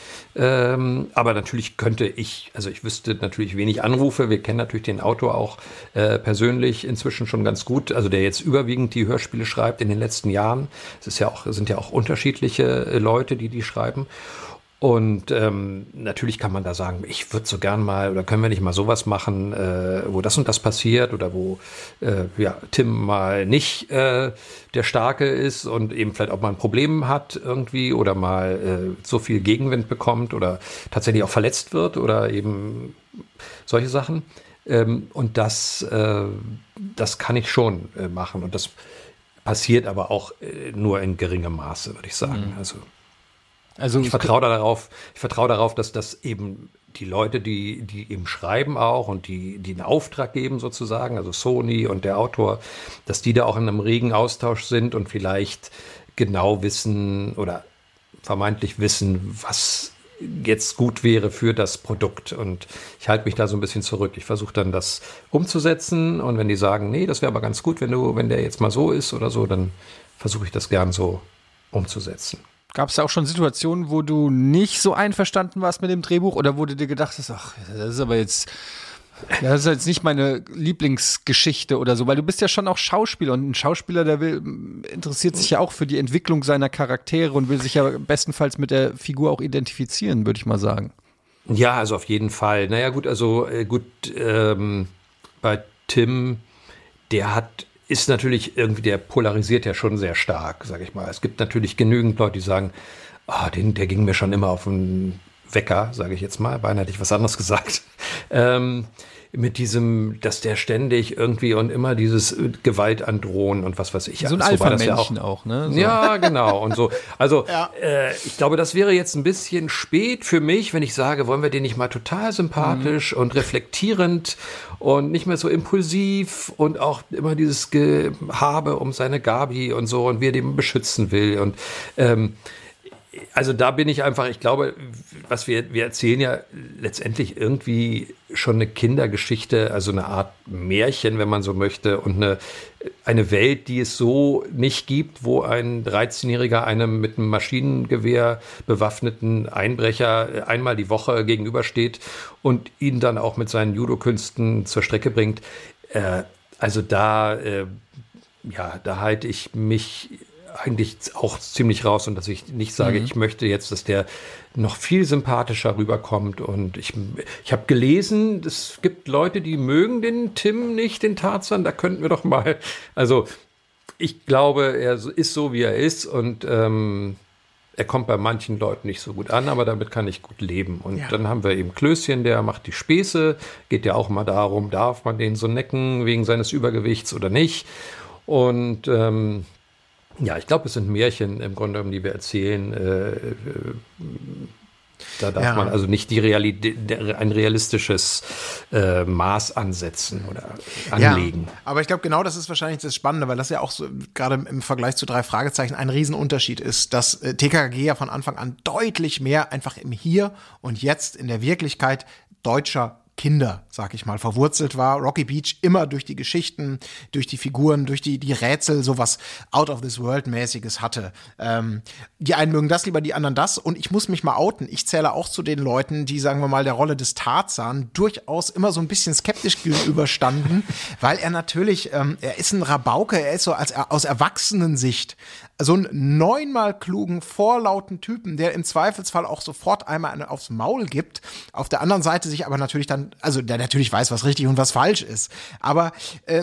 A: Aber natürlich ich wüsste natürlich wenig Anrufe. Wir kennen natürlich den Autor auch persönlich inzwischen schon ganz gut. Also der jetzt überwiegend die Hörspiele schreibt in den letzten Jahren. Es sind ja auch unterschiedliche Leute, die schreiben. Und natürlich kann man da sagen, ich würde so gern mal, oder können wir nicht mal sowas machen, wo das und das passiert oder wo Tim mal nicht der Starke ist und eben vielleicht auch mal ein Problem hat irgendwie oder mal so viel Gegenwind bekommt oder tatsächlich auch verletzt wird oder eben solche Sachen. Und das kann ich schon machen. Und das passiert aber auch nur in geringem Maße, würde ich sagen. Also ich vertraue darauf, dass das eben die Leute, die eben schreiben auch und die einen Auftrag geben sozusagen, also Sony und der Autor, dass die da auch in einem regen Austausch sind und vielleicht genau wissen oder vermeintlich wissen, was jetzt gut wäre für das Produkt. Und ich halte mich da so ein bisschen zurück. Ich versuche dann das umzusetzen und wenn die sagen, nee, das wäre aber ganz gut, wenn der jetzt mal so ist oder so, dann versuche ich das gern so umzusetzen.
B: Gab es da auch schon Situationen, wo du nicht so einverstanden warst mit dem Drehbuch oder wo du dir gedacht hast, ach, das ist jetzt nicht meine Lieblingsgeschichte oder so, weil du bist ja schon auch Schauspieler und ein Schauspieler, interessiert sich ja auch für die Entwicklung seiner Charaktere und will sich ja bestenfalls mit der Figur auch identifizieren, würde ich mal sagen.
A: Ja, also auf jeden Fall. Naja, gut, bei Tim, ist natürlich irgendwie, der polarisiert ja schon sehr stark, sag ich mal. Es gibt natürlich genügend Leute, die sagen, der ging mir schon immer auf den Wecker, sage ich jetzt mal. Beinahe hätte ich was anderes gesagt. Mit diesem, dass der ständig irgendwie und immer dieses Gewalt androhen und was weiß ich.
B: So ein Alpha-Männchen auch, ne? So.
A: Ja, genau. Und so. Also, ich glaube, das wäre jetzt ein bisschen spät für mich, wenn ich sage, wollen wir den nicht mal total sympathisch und reflektierend und nicht mehr so impulsiv und auch immer dieses Gehabe um seine Gabi und so und wie er den beschützen will. Und also da bin ich einfach, ich glaube, wir erzählen ja letztendlich irgendwie schon eine Kindergeschichte, also eine Art Märchen, wenn man so möchte, und eine Welt, die es so nicht gibt, wo ein 13-Jähriger einem mit einem Maschinengewehr bewaffneten Einbrecher einmal die Woche gegenübersteht und ihn dann auch mit seinen Judo-Künsten zur Strecke bringt. Also da halte ich mich eigentlich auch ziemlich raus und dass ich nicht sage, ich möchte jetzt, dass der noch viel sympathischer rüberkommt und ich habe gelesen, es gibt Leute, die mögen den Tim nicht, den Tarzan, da könnten wir doch mal, also ich glaube, er ist so, wie er ist und er kommt bei manchen Leuten nicht so gut an, aber damit kann ich gut leben. Und dann haben wir eben Klößchen, der macht die Späße. Geht ja auch mal darum, darf man den so necken wegen seines Übergewichts oder nicht. Und ich glaube, es sind Märchen im Grunde genommen, die wir erzählen. Da darf man also nicht ein realistisches Maß ansetzen oder anlegen.
D: Ja, aber ich glaube, genau das ist wahrscheinlich das Spannende, weil das ja auch so gerade im Vergleich zu 3 Fragezeichen ein Riesenunterschied ist, dass TKKG ja von Anfang an deutlich mehr einfach im Hier und Jetzt in der Wirklichkeit deutscher Kinder, sag ich mal, verwurzelt war. Rocky Beach immer durch die Geschichten, durch die Figuren, durch die Rätsel sowas Out-of-this-World-mäßiges hatte. Die einen mögen das lieber, die anderen das. Und ich muss mich mal outen. Ich zähle auch zu den Leuten, die, sagen wir mal, der Rolle des Tarzan durchaus immer so ein bisschen skeptisch gegenüberstanden, weil er natürlich, er ist ein Rabauke, er ist so aus Erwachsenensicht so einen 9-mal klugen, vorlauten Typen, der im Zweifelsfall auch sofort einmal eine aufs Maul gibt, auf der anderen Seite sich aber natürlich dann, also der natürlich weiß, was richtig und was falsch ist, aber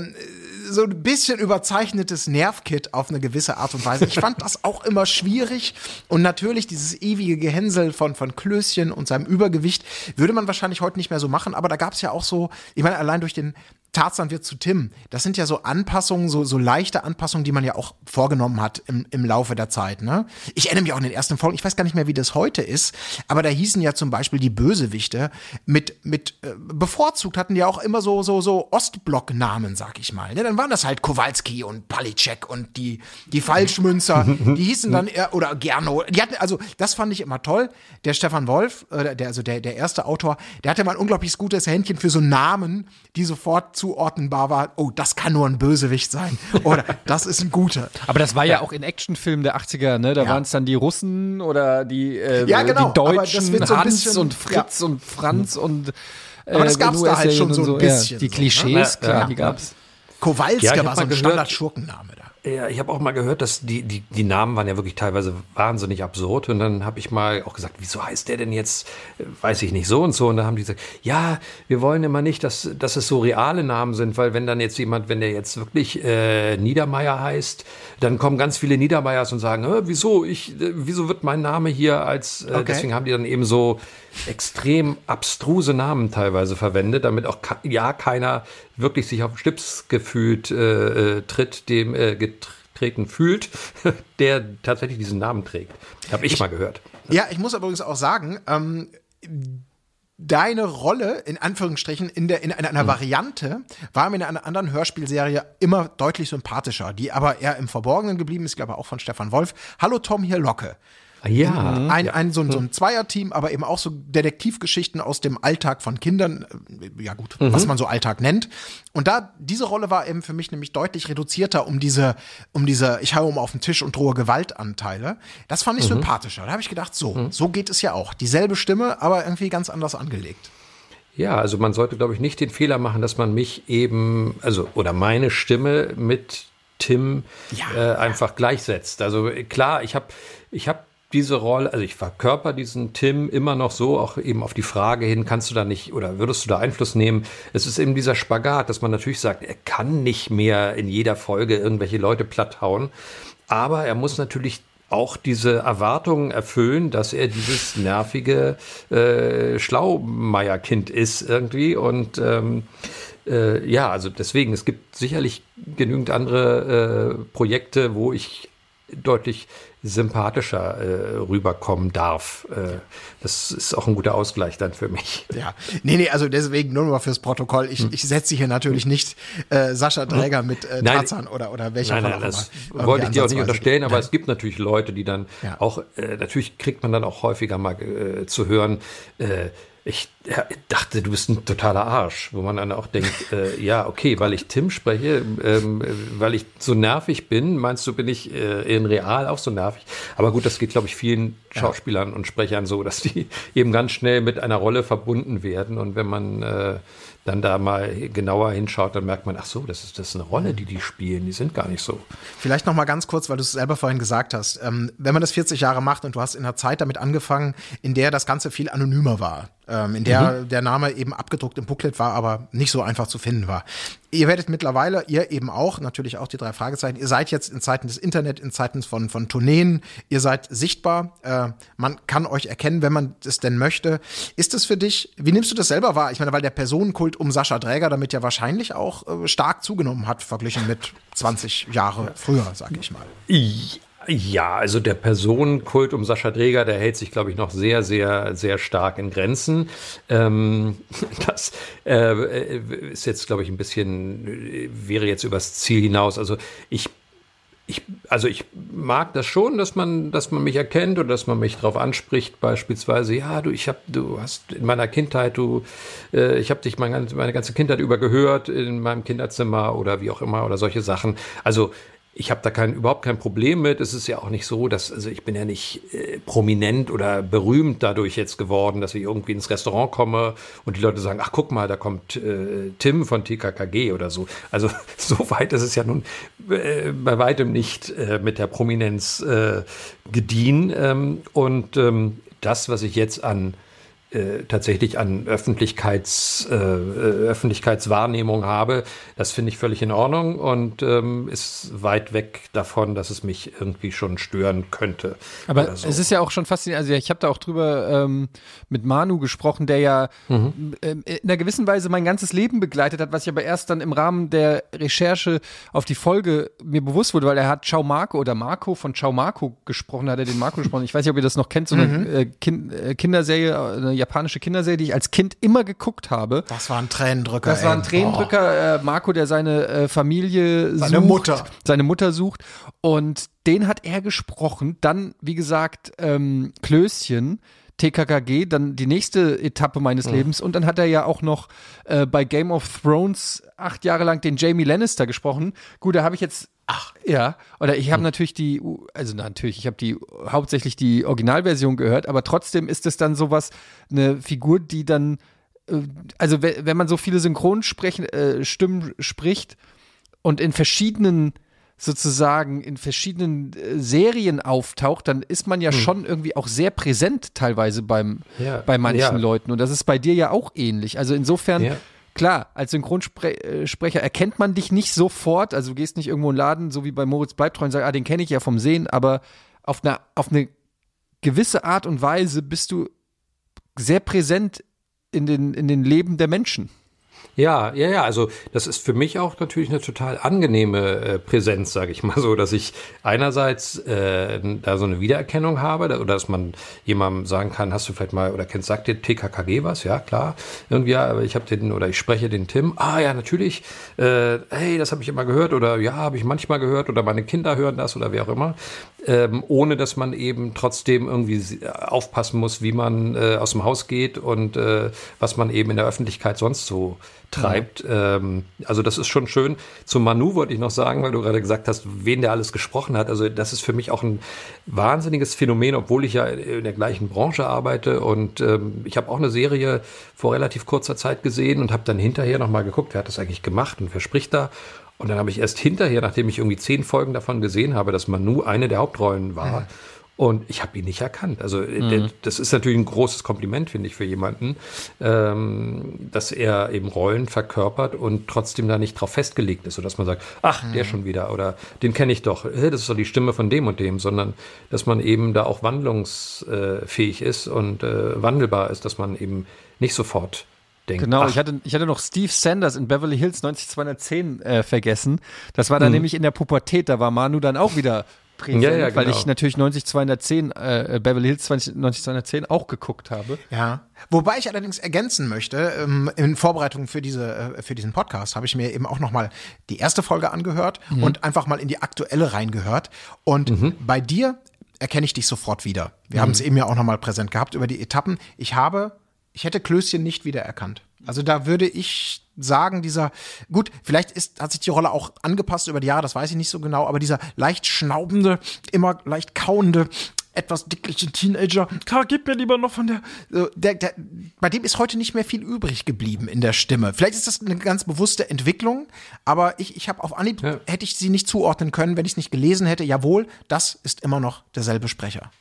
D: so ein bisschen überzeichnetes Nervkit auf eine gewisse Art und Weise. Ich fand das auch immer schwierig und natürlich dieses ewige Gehänsel von Klößchen und seinem Übergewicht würde man wahrscheinlich heute nicht mehr so machen, aber da gab es ja auch so, ich meine, allein durch den Tarzan wird zu Tim. Das sind ja so Anpassungen, so leichte Anpassungen, die man ja auch vorgenommen hat im Laufe der Zeit. Ne? Ich erinnere mich auch an den ersten Folgen, ich weiß gar nicht mehr, wie das heute ist, aber da hießen ja zum Beispiel die Bösewichte bevorzugt hatten die auch immer so Ostblock-Namen, sag ich mal. Ne? Dann waren das halt Kowalski und Palicek und die Falschmünzer, die hießen dann oder Gernot. Die hatten, also das fand ich immer toll. Der Stefan Wolf, der erste Autor, der hatte mal ein unglaublich gutes Händchen für so Namen, die sofort zuordnenbar war, oh, das kann nur ein Bösewicht sein. Oder das ist ein guter.
B: Aber das war ja auch in Actionfilmen der 80er, ne? Da waren es dann die Russen oder die
D: genau,
B: die Deutschen,
D: so
B: Hans
D: bisschen,
B: und Fritz und Franz und
D: aber das gab's da halt schon so ein bisschen.
B: Ja, die Klischees,
D: so, ne?
B: die gab's.
D: Kowalski war so ein Standard-Schurkenname da.
A: Ja, ich habe auch mal gehört, dass die Namen waren ja wirklich teilweise wahnsinnig absurd. Und dann habe ich mal auch gesagt, wieso heißt der denn jetzt, weiß ich nicht, so und so. Und dann haben die gesagt, ja, wir wollen immer nicht, dass es so reale Namen sind, weil wenn dann jetzt jemand, wenn der jetzt wirklich Niedermeyer heißt, dann kommen ganz viele Niedermeyers und sagen, wieso wird mein Name hier als, deswegen haben die dann eben so extrem abstruse Namen teilweise verwendet, damit auch keiner wirklich sich auf den Schlips gefühlt getreten fühlt, der tatsächlich diesen Namen trägt. Habe ich mal gehört.
D: Ja, ich muss übrigens auch sagen, deine Rolle, in Anführungsstrichen, in einer Variante, war mir in einer anderen Hörspielserie immer deutlich sympathischer, die aber eher im Verborgenen geblieben ist, ich glaube auch von Stefan Wolf. Hallo Tom, hier Locke.
A: Ja.
D: So ein Zweierteam, aber eben auch so Detektivgeschichten aus dem Alltag von Kindern, was man so Alltag nennt. Und diese Rolle war eben für mich nämlich deutlich reduzierter um diese, ich haue auf den Tisch und drohe Gewaltanteile. Das fand ich sympathischer. Da habe ich gedacht, so geht es ja auch. Dieselbe Stimme, aber irgendwie ganz anders angelegt.
A: Ja, also man sollte, glaube ich, nicht den Fehler machen, dass man mich eben, oder meine Stimme mit Tim einfach gleichsetzt. Also klar, ich hab diese Rolle, also ich verkörper diesen Tim immer noch so, auch eben auf die Frage hin, kannst du da nicht oder würdest du da Einfluss nehmen? Es ist eben dieser Spagat, dass man natürlich sagt, er kann nicht mehr in jeder Folge irgendwelche Leute platthauen, aber er muss natürlich auch diese Erwartungen erfüllen, dass er dieses nervige Schlaumeier-Kind ist irgendwie und also deswegen, es gibt sicherlich genügend andere Projekte, wo ich deutlich sympathischer rüberkommen darf. Das ist auch ein guter Ausgleich dann für mich.
D: Ja, nee, also deswegen nur mal fürs Protokoll. Ich setze hier natürlich nicht Sascha Dräger mit Tarzan oder welcher
A: Nein, das wollte ich dir auch nicht unterstellen, aber es gibt natürlich Leute, die dann auch, natürlich kriegt man dann auch häufiger mal zu hören, ich dachte, du bist ein totaler Arsch, wo man dann auch denkt, okay, weil ich Tim spreche, weil ich so nervig bin, meinst du, bin ich in real auch so nervig? Aber gut, das geht, glaube ich, vielen Schauspielern und Sprechern so, dass die eben ganz schnell mit einer Rolle verbunden werden und wenn man dann da mal genauer hinschaut, dann merkt man, ach so, das ist eine Rolle, die spielen, die sind gar nicht so.
D: Vielleicht noch mal ganz kurz, weil du es selber vorhin gesagt hast, wenn man das 40 Jahre macht und du hast in einer Zeit damit angefangen, in der das Ganze viel anonymer war. in der der Name eben abgedruckt im Booklet war, aber nicht so einfach zu finden war. Ihr werdet mittlerweile, ihr eben auch, natürlich auch die 3 Fragezeichen, ihr seid jetzt in Zeiten des Internet, in Zeiten von Tourneen, ihr seid sichtbar, man kann euch erkennen, wenn man es denn möchte. Ist es für dich, wie nimmst du das selber wahr? Ich meine, weil der Personenkult um Sascha Draeger damit ja wahrscheinlich auch stark zugenommen hat, verglichen mit 20 Jahre früher, sag ich mal.
A: Ja, also der Personenkult um Sascha Draeger, der hält sich, glaube ich, noch sehr, sehr, sehr stark in Grenzen. Das ist jetzt, glaube ich, ein bisschen, wäre jetzt übers Ziel hinaus. Also ich mag das schon, dass man mich erkennt oder dass man mich darauf anspricht, beispielsweise, ja, du hast in meiner Kindheit, ich habe dich meine ganze Kindheit über gehört in meinem Kinderzimmer oder wie auch immer oder solche Sachen. Also ich habe da überhaupt kein Problem mit. Es ist ja auch nicht so, also ich bin ja nicht prominent oder berühmt dadurch jetzt geworden, dass ich irgendwie ins Restaurant komme und die Leute sagen, ach guck mal, da kommt Tim von TKKG oder so. Also so weit ist es ja nun bei weitem nicht mit der Prominenz gediehen. Das, was ich jetzt tatsächlich an Öffentlichkeitswahrnehmung habe, das finde ich völlig in Ordnung und ist weit weg davon, dass es mich irgendwie schon stören könnte.
B: Aber so. Es ist ja auch schon faszinierend, also ich habe da auch drüber mit Manu gesprochen, der ja in einer gewissen Weise mein ganzes Leben begleitet hat, was ich aber erst dann im Rahmen der Recherche auf die Folge mir bewusst wurde, weil er hat Ciao Marco oder Marco von Ciao Marco gesprochen, hat er den Marco gesprochen. Ich weiß nicht, ob ihr das noch kennt, so eine Kinderserie, eine japanische Kinderserie, die ich als Kind immer geguckt habe.
D: Das war ein Tränendrücker.
B: Das war ein Tränendrücker. Marco, der seine Familie sucht. Seine Mutter sucht. Und den hat er gesprochen. Dann, wie gesagt, Klößchen, TKKG, dann die nächste Etappe meines Lebens. Und dann hat er ja auch noch bei Game of Thrones 8 Jahre lang den Jaime Lannister gesprochen. Gut, da habe ich jetzt ja, oder ich habe natürlich ich habe hauptsächlich die Originalversion gehört, aber trotzdem ist es dann sowas, eine Figur, die dann, also wenn man so viele Synchronstimmen spricht und in verschiedenen Serien auftaucht, dann ist man ja schon irgendwie auch sehr präsent teilweise bei manchen Leuten und das ist bei dir ja auch ähnlich. Also insofern klar, als Synchronsprecher erkennt man dich nicht sofort, also du gehst nicht irgendwo in den Laden, so wie bei Moritz Bleibtreu und sagst, den kenne ich ja vom Sehen, aber auf eine gewisse Art und Weise bist du sehr präsent in den Leben der Menschen.
A: Ja, also das ist für mich auch natürlich eine total angenehme Präsenz, sage ich mal so, dass ich einerseits da so eine Wiedererkennung habe oder dass man jemandem sagen kann, hast du vielleicht mal oder sagt dir TKKG was? Ja, klar. Irgendwie, aber ich spreche den Tim. Ah ja, natürlich. Hey, das habe ich immer gehört oder ja, habe ich manchmal gehört oder meine Kinder hören das oder wie auch immer. Ohne dass man eben trotzdem irgendwie aufpassen muss, wie man aus dem Haus geht und was man eben in der Öffentlichkeit sonst so treibt. Also das ist schon schön. Zu Manu wollte ich noch sagen, weil du gerade gesagt hast, wen der alles gesprochen hat. Also das ist für mich auch ein wahnsinniges Phänomen, obwohl ich ja in der gleichen Branche arbeite und ich habe auch eine Serie vor relativ kurzer Zeit gesehen und habe dann hinterher nochmal geguckt, wer hat das eigentlich gemacht und wer spricht da? Und dann habe ich erst hinterher, nachdem ich irgendwie 10 Folgen davon gesehen habe, dass Manu eine der Hauptrollen war. Und ich habe ihn nicht erkannt. Also das ist natürlich ein großes Kompliment, finde ich, für jemanden, dass er eben Rollen verkörpert und trotzdem da nicht drauf festgelegt ist, sodass man sagt, ach, der schon wieder oder den kenne ich doch, das ist doch die Stimme von dem und dem, sondern dass man eben da auch wandlungsfähig ist und wandelbar ist, dass man eben nicht sofort denkt.
B: Genau, ich hatte noch Steve Sanders in Beverly Hills 90210 vergessen. Das war dann nämlich in der Pubertät, da war Manu dann auch wieder präsent, weil ich natürlich 90210, Beverly Hills 90210 auch geguckt habe.
D: Ja, wobei ich allerdings ergänzen möchte, in Vorbereitung für diesen Podcast habe ich mir eben auch nochmal die erste Folge angehört und einfach mal in die aktuelle reingehört. Und bei dir erkenne ich dich sofort wieder. Wir haben es eben ja auch nochmal präsent gehabt über die Etappen. Ich hätte Klößchen nicht wiedererkannt. Also da würde ich sagen, vielleicht hat sich die Rolle auch angepasst über die Jahre, das weiß ich nicht so genau, aber dieser leicht schnaubende, immer leicht kauende, etwas dickliche Teenager, gib mir lieber noch von bei dem ist heute nicht mehr viel übrig geblieben in der Stimme. Vielleicht ist das eine ganz bewusste Entwicklung, aber ich habe auf Anhieb, hätte ich sie nicht zuordnen können, wenn ich es nicht gelesen hätte. Jawohl, das ist immer noch derselbe Sprecher.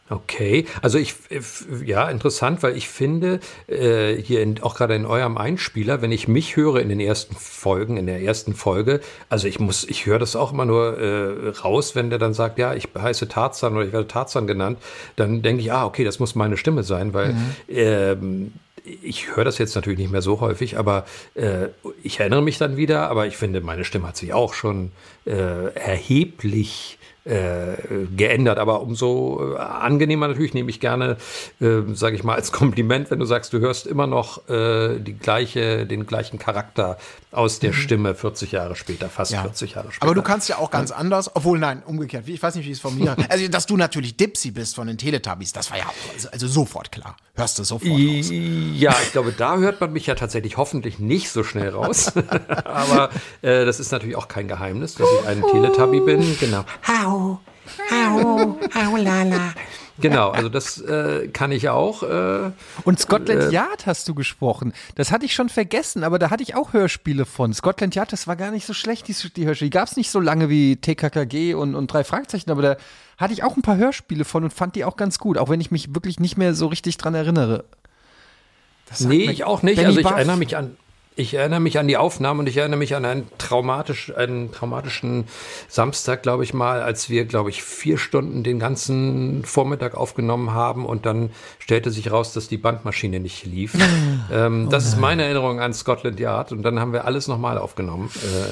A: Okay, also ja, interessant, weil ich finde, auch gerade in eurem Einspieler, wenn ich mich höre in der ersten Folge, also ich höre das auch immer nur raus, wenn der dann sagt, ja, ich heiße Tarzan oder ich werde Tarzan genannt, dann denke ich, okay, das muss meine Stimme sein, weil ich höre das jetzt natürlich nicht mehr so häufig, aber ich erinnere mich dann wieder, aber ich finde, meine Stimme hat sich auch schon erheblich geändert, aber umso angenehmer natürlich, nehme ich gerne, sage ich mal, als Kompliment, wenn du sagst, du hörst immer noch den gleichen Charakter aus der Stimme 40 Jahre später, fast 40 Jahre später.
D: Aber du kannst ja auch ganz anders, obwohl nein, umgekehrt, ich weiß nicht, wie ich es formuliere. Also, dass du natürlich Dipsy bist von den Teletubbies, das war ja auch, also sofort klar. Hörst du sofort raus.
A: Ja, ich glaube, da hört man mich ja tatsächlich hoffentlich nicht so schnell raus. Aber das ist natürlich auch kein Geheimnis, dass ich ein Teletubby bin. Genau. Hau, hau, hau, lala. Genau, also das kann ich auch.
B: Und Scotland Yard hast du gesprochen. Das hatte ich schon vergessen, aber da hatte ich auch Hörspiele von. Scotland Yard, das war gar nicht so schlecht, die Hörspiele. Die gab es nicht so lange wie TKKG und 3 Fragezeichen, aber da hatte ich auch ein paar Hörspiele von und fand die auch ganz gut, auch wenn ich mich wirklich nicht mehr so richtig dran erinnere.
A: Nee, ich auch nicht. Also ich erinnere mich an die Aufnahmen und ich erinnere mich an einen traumatischen Samstag, glaube ich mal, als wir, glaube ich, 4 Stunden den ganzen Vormittag aufgenommen haben und dann stellte sich raus, dass die Bandmaschine nicht lief. Das ist meine Erinnerung an Scotland Yard und dann haben wir alles nochmal aufgenommen.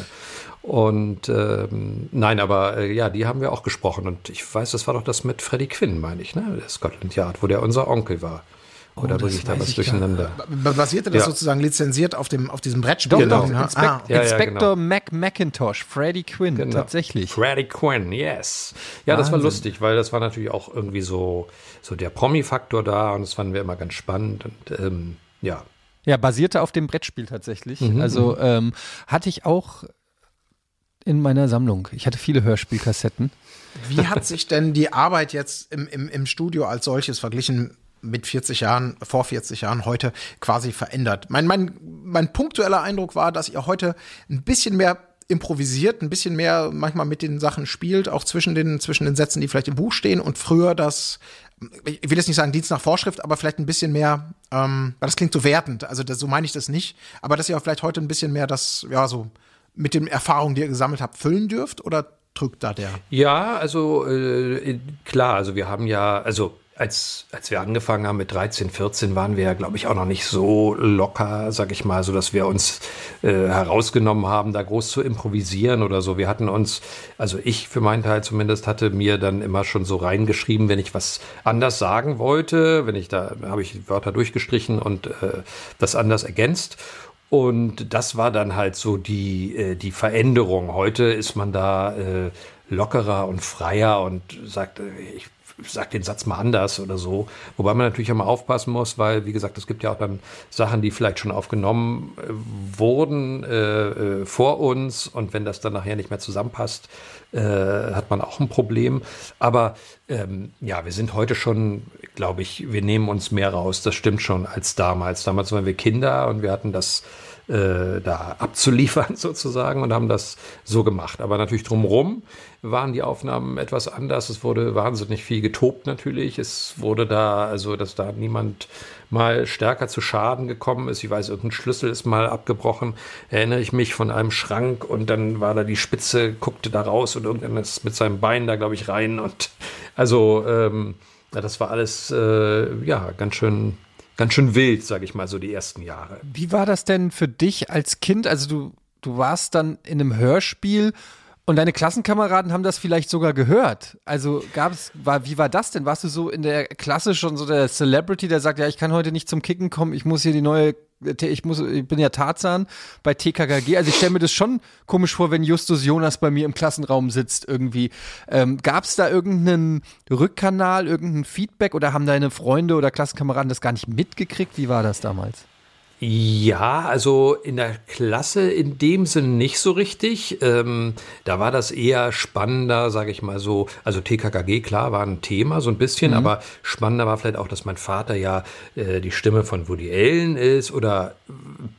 A: Nein, aber die haben wir auch gesprochen und ich weiß, das war doch das mit Freddie Quinn, meine ich, ne? Der Scotland Yard, wo der unser Onkel war. Oder bringe ich da was durcheinander?
D: Basierte das sozusagen lizenziert auf diesem Brettspiel?
B: Doch,
A: genau.
B: Inspector McIntosh, Freddie Quinn, tatsächlich.
A: Freddie Quinn, yes. Ja, das war lustig, weil das war natürlich auch irgendwie so der Promi-Faktor da und das fanden wir immer ganz spannend und ja.
B: Ja, basierte auf dem Brettspiel tatsächlich. Also hatte ich auch in meiner Sammlung. Ich hatte viele Hörspielkassetten.
D: Wie hat sich denn die Arbeit jetzt im Studio als solches verglichen mit 40 Jahren, vor 40 Jahren heute quasi verändert? Mein punktueller Eindruck war, dass ihr heute ein bisschen mehr improvisiert, ein bisschen mehr manchmal mit den Sachen spielt, auch zwischen den Sätzen, die vielleicht im Buch stehen und früher ich will jetzt nicht sagen Dienst nach Vorschrift, aber vielleicht ein bisschen mehr, weil das klingt so wertend, also so meine ich das nicht, aber dass ihr auch vielleicht heute ein bisschen mehr das, ja, so mit den Erfahrungen, die ihr gesammelt habt, füllen dürft oder drückt da der?
A: Ja, also klar, also wir haben ja, also als wir angefangen haben mit 13, 14, waren wir ja, glaube ich, auch noch nicht so locker, sag ich mal, so dass wir uns herausgenommen haben, da groß zu improvisieren oder so. Wir hatten uns, also ich für meinen Teil zumindest, hatte mir dann immer schon so reingeschrieben, wenn ich was anders sagen wollte, habe ich die Wörter durchgestrichen und das anders ergänzt. Und das war dann halt so die Veränderung. Heute ist man da lockerer und freier und sagt, ich sag den Satz mal anders oder so. Wobei man natürlich immer aufpassen muss, weil, wie gesagt, es gibt ja auch dann Sachen, die vielleicht schon aufgenommen wurden vor uns und wenn das dann nachher nicht mehr zusammenpasst, hat man auch ein Problem. Aber wir sind heute schon, glaube ich, wir nehmen uns mehr raus, das stimmt schon, als damals. Damals waren wir Kinder und wir hatten das da abzuliefern sozusagen und haben das so gemacht. Aber natürlich drumherum waren die Aufnahmen etwas anders. Es wurde wahnsinnig viel getobt natürlich. Es wurde dass da niemand mal stärker zu Schaden gekommen ist. Ich weiß, irgendein Schlüssel ist mal abgebrochen. Erinnere ich mich von einem Schrank und dann war da die Spitze, guckte da raus und irgendwann ist mit seinem Bein da, glaube ich, rein. Und also, das war alles, ganz schön wild, sage ich mal, so die ersten Jahre.
B: Wie war das denn für dich als Kind? Also du warst dann in einem Hörspiel und deine Klassenkameraden haben das vielleicht sogar gehört. Also wie war das denn? Warst du so in der Klasse schon so der Celebrity, der sagt, ja, ich kann heute nicht zum Kicken kommen, ich muss hier ich bin ja Tarzan bei TKKG. Also ich stelle mir das schon komisch vor, wenn Justus Jonas bei mir im Klassenraum sitzt irgendwie. Gab es da irgendeinen Rückkanal, irgendein Feedback oder haben deine Freunde oder Klassenkameraden das gar nicht mitgekriegt? Wie war das damals?
A: Ja, also in der Klasse in dem Sinne nicht so richtig. Da war das eher spannender, sage ich mal so. Also TKKG, klar, war ein Thema so ein bisschen, aber spannender war vielleicht auch, dass mein Vater ja die Stimme von Woody Allen ist oder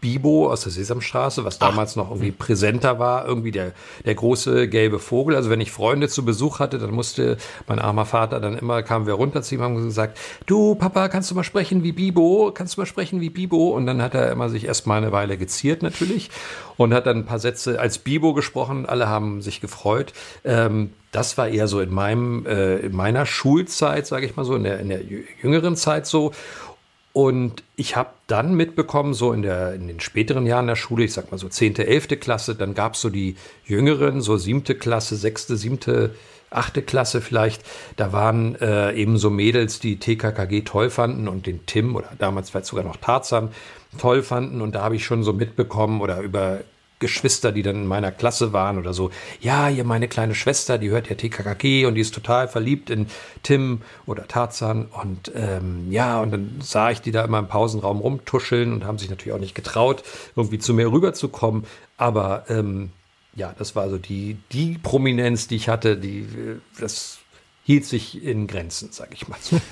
A: Bibo aus der Sesamstraße, was damals noch irgendwie präsenter war, irgendwie der große gelbe Vogel. Also wenn ich Freunde zu Besuch hatte, dann musste mein armer Vater dann immer, kamen wir runter zu ihm, haben gesagt, du Papa, kannst du mal sprechen wie Bibo? Und dann hat er immer sich erstmal eine Weile geziert natürlich und hat dann ein paar Sätze als Bibo gesprochen. Alle haben sich gefreut. Das war eher so in meiner Schulzeit, sage ich mal so, in der jüngeren Zeit so. Und ich habe dann mitbekommen, so in den späteren Jahren der Schule, ich sag mal so 10., 11. Klasse, dann gab es so die Jüngeren, so 7. Klasse, 6., 7., 8. Klasse vielleicht. Da waren eben so Mädels, die TKKG toll fanden und den Tim oder damals vielleicht sogar noch Tarzan toll fanden. Und da habe ich schon so mitbekommen oder über Geschwister, die dann in meiner Klasse waren oder so, ja, hier meine kleine Schwester, die hört ja TKKG und die ist total verliebt in Tim oder Tarzan und und dann sah ich die da immer im Pausenraum rumtuscheln und haben sich natürlich auch nicht getraut, irgendwie zu mir rüberzukommen, aber das war so die Prominenz, die ich hatte, das hielt sich in Grenzen, sag ich mal so.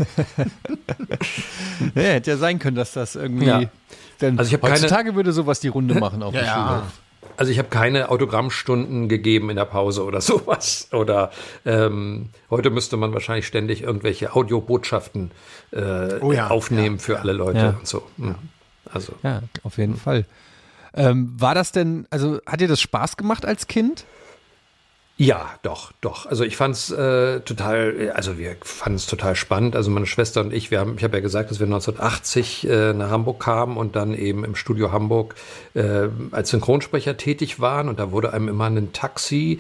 B: Ja, hätte ja sein können, dass das irgendwie. Ja. Denn also heutzutage würde sowas die Runde machen auf dem Schulhof.
A: Also ich habe keine Autogrammstunden gegeben in der Pause oder sowas. Oder heute müsste man wahrscheinlich ständig irgendwelche Audiobotschaften aufnehmen für alle Leute und so. Ja. Also.
B: Ja, auf jeden Fall. War das denn, also hat dir das Spaß gemacht als Kind?
A: Ja, doch. Also ich fand's wir fanden es total spannend. Also meine Schwester und ich habe ja gesagt, dass wir 1980 nach Hamburg kamen und dann eben im Studio Hamburg als Synchronsprecher tätig waren. Und da wurde einem immer ein Taxi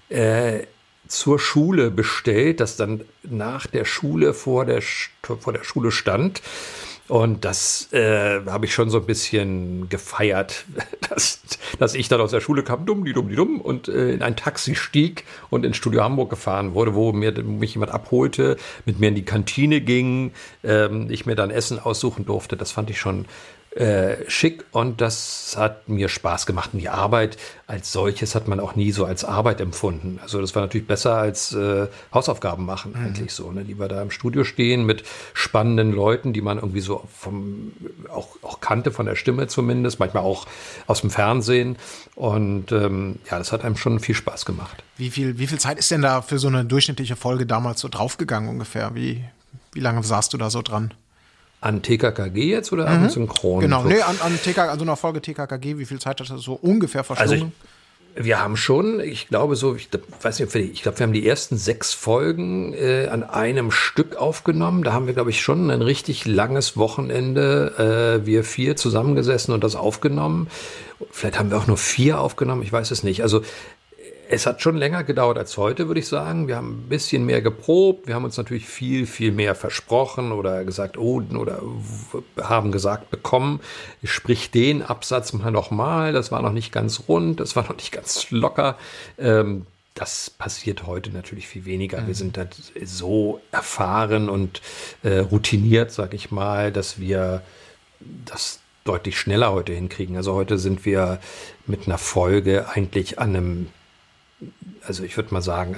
A: zur Schule bestellt, das dann nach der Schule vor der Schule stand. Und das habe ich schon so ein bisschen gefeiert, dass ich dann aus der Schule kam, dumm und in ein Taxi stieg und ins Studio Hamburg gefahren wurde, wo mich jemand abholte, mit mir in die Kantine ging, ich mir dann Essen aussuchen durfte. Das fand ich schon schick und das hat mir Spaß gemacht. Und die Arbeit als solches hat man auch nie so als Arbeit empfunden. Also das war natürlich besser als Hausaufgaben machen eigentlich so. Ne? Lieber da im Studio stehen mit spannenden Leuten, die man irgendwie so auch kannte von der Stimme zumindest, manchmal auch aus dem Fernsehen. Und das hat einem schon viel Spaß gemacht.
D: Wie viel Zeit ist denn da für so eine durchschnittliche Folge damals so draufgegangen ungefähr? Wie lange saßt du da so dran?
A: An TKKG jetzt oder an Synchron?
D: Genau, an so einer Folge TKKG, wie viel Zeit hat das so ungefähr verschlungen?
A: Also wir haben schon, ich glaube so, ich glaube, wir haben die ersten 6 Folgen an einem Stück aufgenommen. Da haben wir, glaube ich, schon ein richtig langes Wochenende, wir 4 zusammengesessen und das aufgenommen. Vielleicht haben wir auch nur 4 aufgenommen, ich weiß es nicht. Also es hat schon länger gedauert als heute, würde ich sagen. Wir haben ein bisschen mehr geprobt. Wir haben uns natürlich viel, viel mehr versprochen oder gesagt, oder haben gesagt bekommen, sprich den Absatz mal nochmal. Das war noch nicht ganz rund, das war noch nicht ganz locker. Das passiert heute natürlich viel weniger. Wir sind halt so erfahren und routiniert, sag ich mal, dass wir das deutlich schneller heute hinkriegen. Also heute sind wir mit einer Folge eigentlich an einem, also ich würde mal sagen,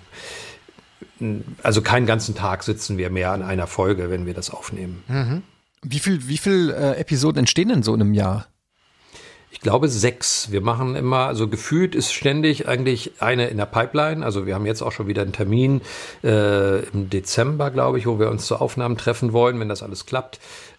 A: also keinen ganzen Tag sitzen wir mehr an einer Folge, wenn wir das aufnehmen.
B: Mhm. Wie viel Episoden entstehen denn so in einem Jahr?
A: Ich glaube 6. Wir machen immer, also gefühlt ist ständig eigentlich eine in der Pipeline. Also wir haben jetzt auch schon wieder einen Termin im Dezember, glaube ich, wo wir uns zu Aufnahmen treffen wollen, wenn das alles klappt.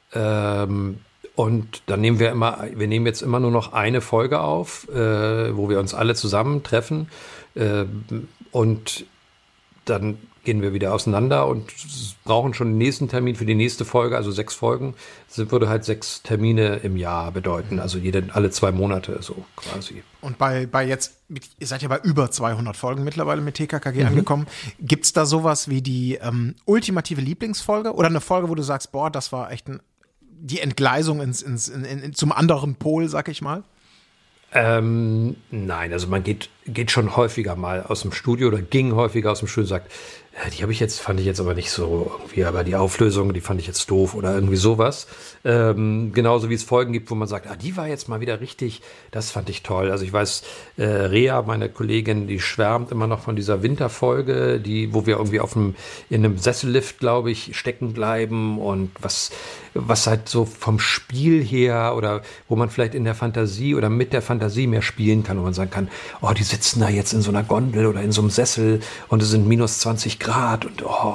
A: Und dann nehmen wir nehmen jetzt immer nur noch eine Folge auf, wo wir uns alle zusammen treffen. Und dann gehen wir wieder auseinander und brauchen schon den nächsten Termin für die nächste Folge, also 6 Folgen. Das würde halt 6 Termine im Jahr bedeuten, also alle 2 Monate so quasi.
D: Und bei jetzt, ihr seid ja bei über 200 Folgen mittlerweile mit TKKG angekommen. Gibt's da sowas wie die ultimative Lieblingsfolge oder eine Folge, wo du sagst, boah, das war echt die Entgleisung zum anderen Pol, sag ich mal?
A: Nein, also man geht geht schon häufiger mal aus dem Studio oder ging häufiger aus dem Studio und sagt, fand ich jetzt aber nicht so irgendwie, aber die Auflösung, die fand ich jetzt doof oder irgendwie sowas. Genauso wie es Folgen gibt, wo man sagt, die war jetzt mal wieder richtig, das fand ich toll. Also ich weiß, Rea, meine Kollegin, die schwärmt immer noch von dieser Winterfolge, wo wir irgendwie in einem Sessellift, glaube ich, stecken bleiben und was halt so vom Spiel her oder wo man vielleicht in der Fantasie oder mit der Fantasie mehr spielen kann, wo man sagen kann, die sitzen da jetzt in so einer Gondel oder in so einem Sessel und es sind minus 20 Grad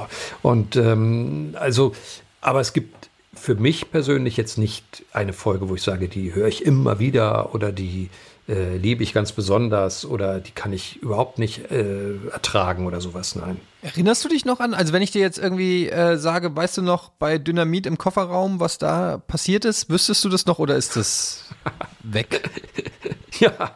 A: aber es gibt für mich persönlich jetzt nicht eine Folge, wo ich sage, die höre ich immer wieder oder die liebe ich ganz besonders oder die kann ich überhaupt nicht ertragen oder sowas, nein.
B: Erinnerst du dich noch an, also wenn ich dir jetzt irgendwie sage, weißt du noch bei Dynamit im Kofferraum, was da passiert ist, wüsstest du das noch oder ist das weg?
A: Ja,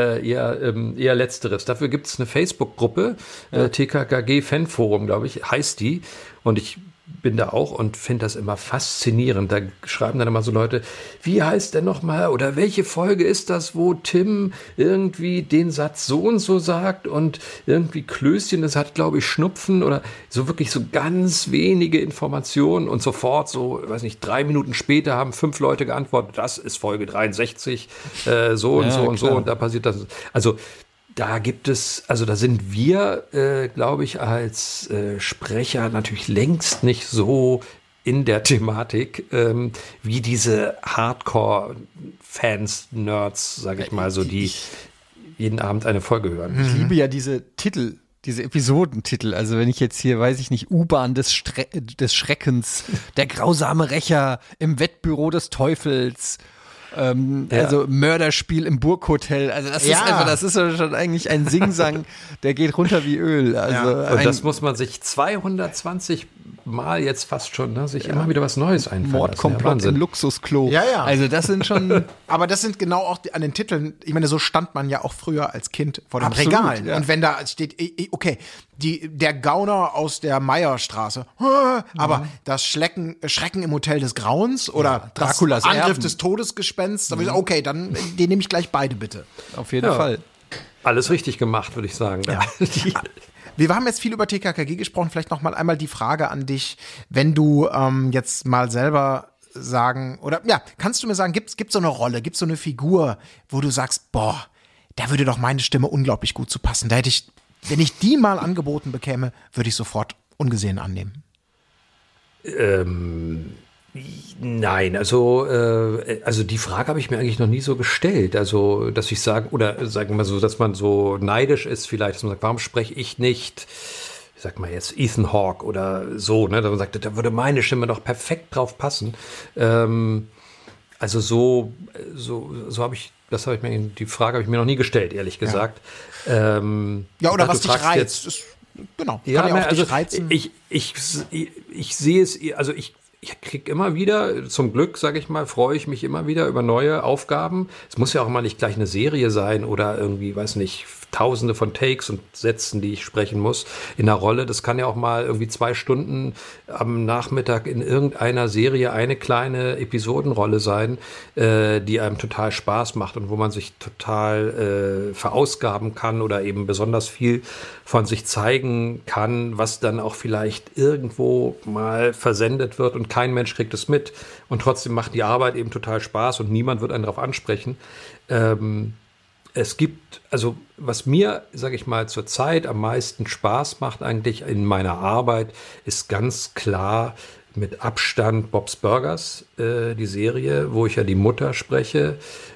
A: eher Letzteres. Dafür gibt es eine Facebook-Gruppe, TKKG Fanforum, glaube ich, heißt die. Und ich bin da auch und finde das immer faszinierend. Da schreiben dann immer so Leute, wie heißt der nochmal oder welche Folge ist das, wo Tim irgendwie den Satz so und so sagt und irgendwie Klößchen, das hat, glaube ich, Schnupfen oder so wirklich so ganz wenige Informationen und sofort so, weiß nicht, 3 Minuten später haben 5 Leute geantwortet, das ist Folge 63, so und so und so und da passiert das. Also da sind wir, glaube ich, als Sprecher natürlich längst nicht so in der Thematik wie diese Hardcore-Fans, Nerds, sage ich mal, so die jeden Abend eine Folge hören.
B: Ich liebe ja diese Titel, diese Episodentitel. Also wenn ich jetzt hier, weiß ich nicht, U-Bahn des Schreckens, der grausame Rächer im Wettbüro des Teufels, also Mörderspiel im Burghotel, also das ist einfach, das ist schon eigentlich ein Singsang, der geht runter wie Öl. Also
A: und das muss man sich 220 Mal jetzt fast schon, sich immer wieder was Neues einfallen
B: Mordkomplott im Luxusklo.
D: Ja.
B: Also das sind schon...
D: Aber das sind genau auch an den Titeln, ich meine, so stand man ja auch früher als Kind vor dem
B: Absolut,
D: Regal.
B: ja.
D: Und wenn da steht, okay, der Gauner aus der Meierstraße, aber das Schrecken im Hotel des Grauens oder
B: Draculas
D: Angriff
B: Erben.
D: des Todesgespensts, da würde ich sagen, okay, dann den nehme ich gleich beide bitte.
B: Auf jeden Fall.
A: Alles richtig gemacht, würde ich sagen.
D: Ja. Wir haben jetzt viel über TKKG gesprochen, vielleicht noch mal einmal die Frage an dich, wenn du jetzt mal selber sagen, oder kannst du mir sagen, gibt's so eine Rolle, gibt's so eine Figur, wo du sagst, boah, da würde doch meine Stimme unglaublich gut zu passen. Da hätte ich, wenn ich die mal angeboten bekäme, würde ich sofort ungesehen annehmen.
A: Nein, also die Frage habe ich mir eigentlich noch nie so gestellt. Also, dass ich sage, oder sagen wir mal so, dass man so neidisch ist vielleicht, dass man sagt, warum spreche ich nicht, ich sag mal jetzt Ethan Hawke oder so, ne? Dass man sagt, da würde meine Stimme doch perfekt drauf passen. Also so habe ich, die Frage habe ich mir noch nie gestellt, ehrlich gesagt.
D: Oder was dich reizt. Genau.
A: Ja,
D: kann auch
A: also
D: dich reizen.
A: Ich sehe es, also ich kriege immer wieder, zum Glück, sage ich mal, freue ich mich immer wieder über neue Aufgaben. Es muss ja auch mal nicht gleich eine Serie sein oder irgendwie, weiß nicht, Tausende von Takes und Sätzen, die ich sprechen muss in einer Rolle. Das kann ja auch mal irgendwie 2 Stunden am Nachmittag in irgendeiner Serie eine kleine Episodenrolle sein, die einem total Spaß macht und wo man sich total verausgaben kann oder eben besonders viel von sich zeigen kann, was dann auch vielleicht irgendwo mal versendet wird und kein Mensch kriegt es mit. Und trotzdem macht die Arbeit eben total Spaß und niemand wird einen darauf ansprechen. Es gibt, also was mir, sage ich mal, zurzeit am meisten Spaß macht eigentlich in meiner Arbeit, ist ganz klar mit Abstand Bob's Burgers, die Serie, wo ich ja die Mutter spreche,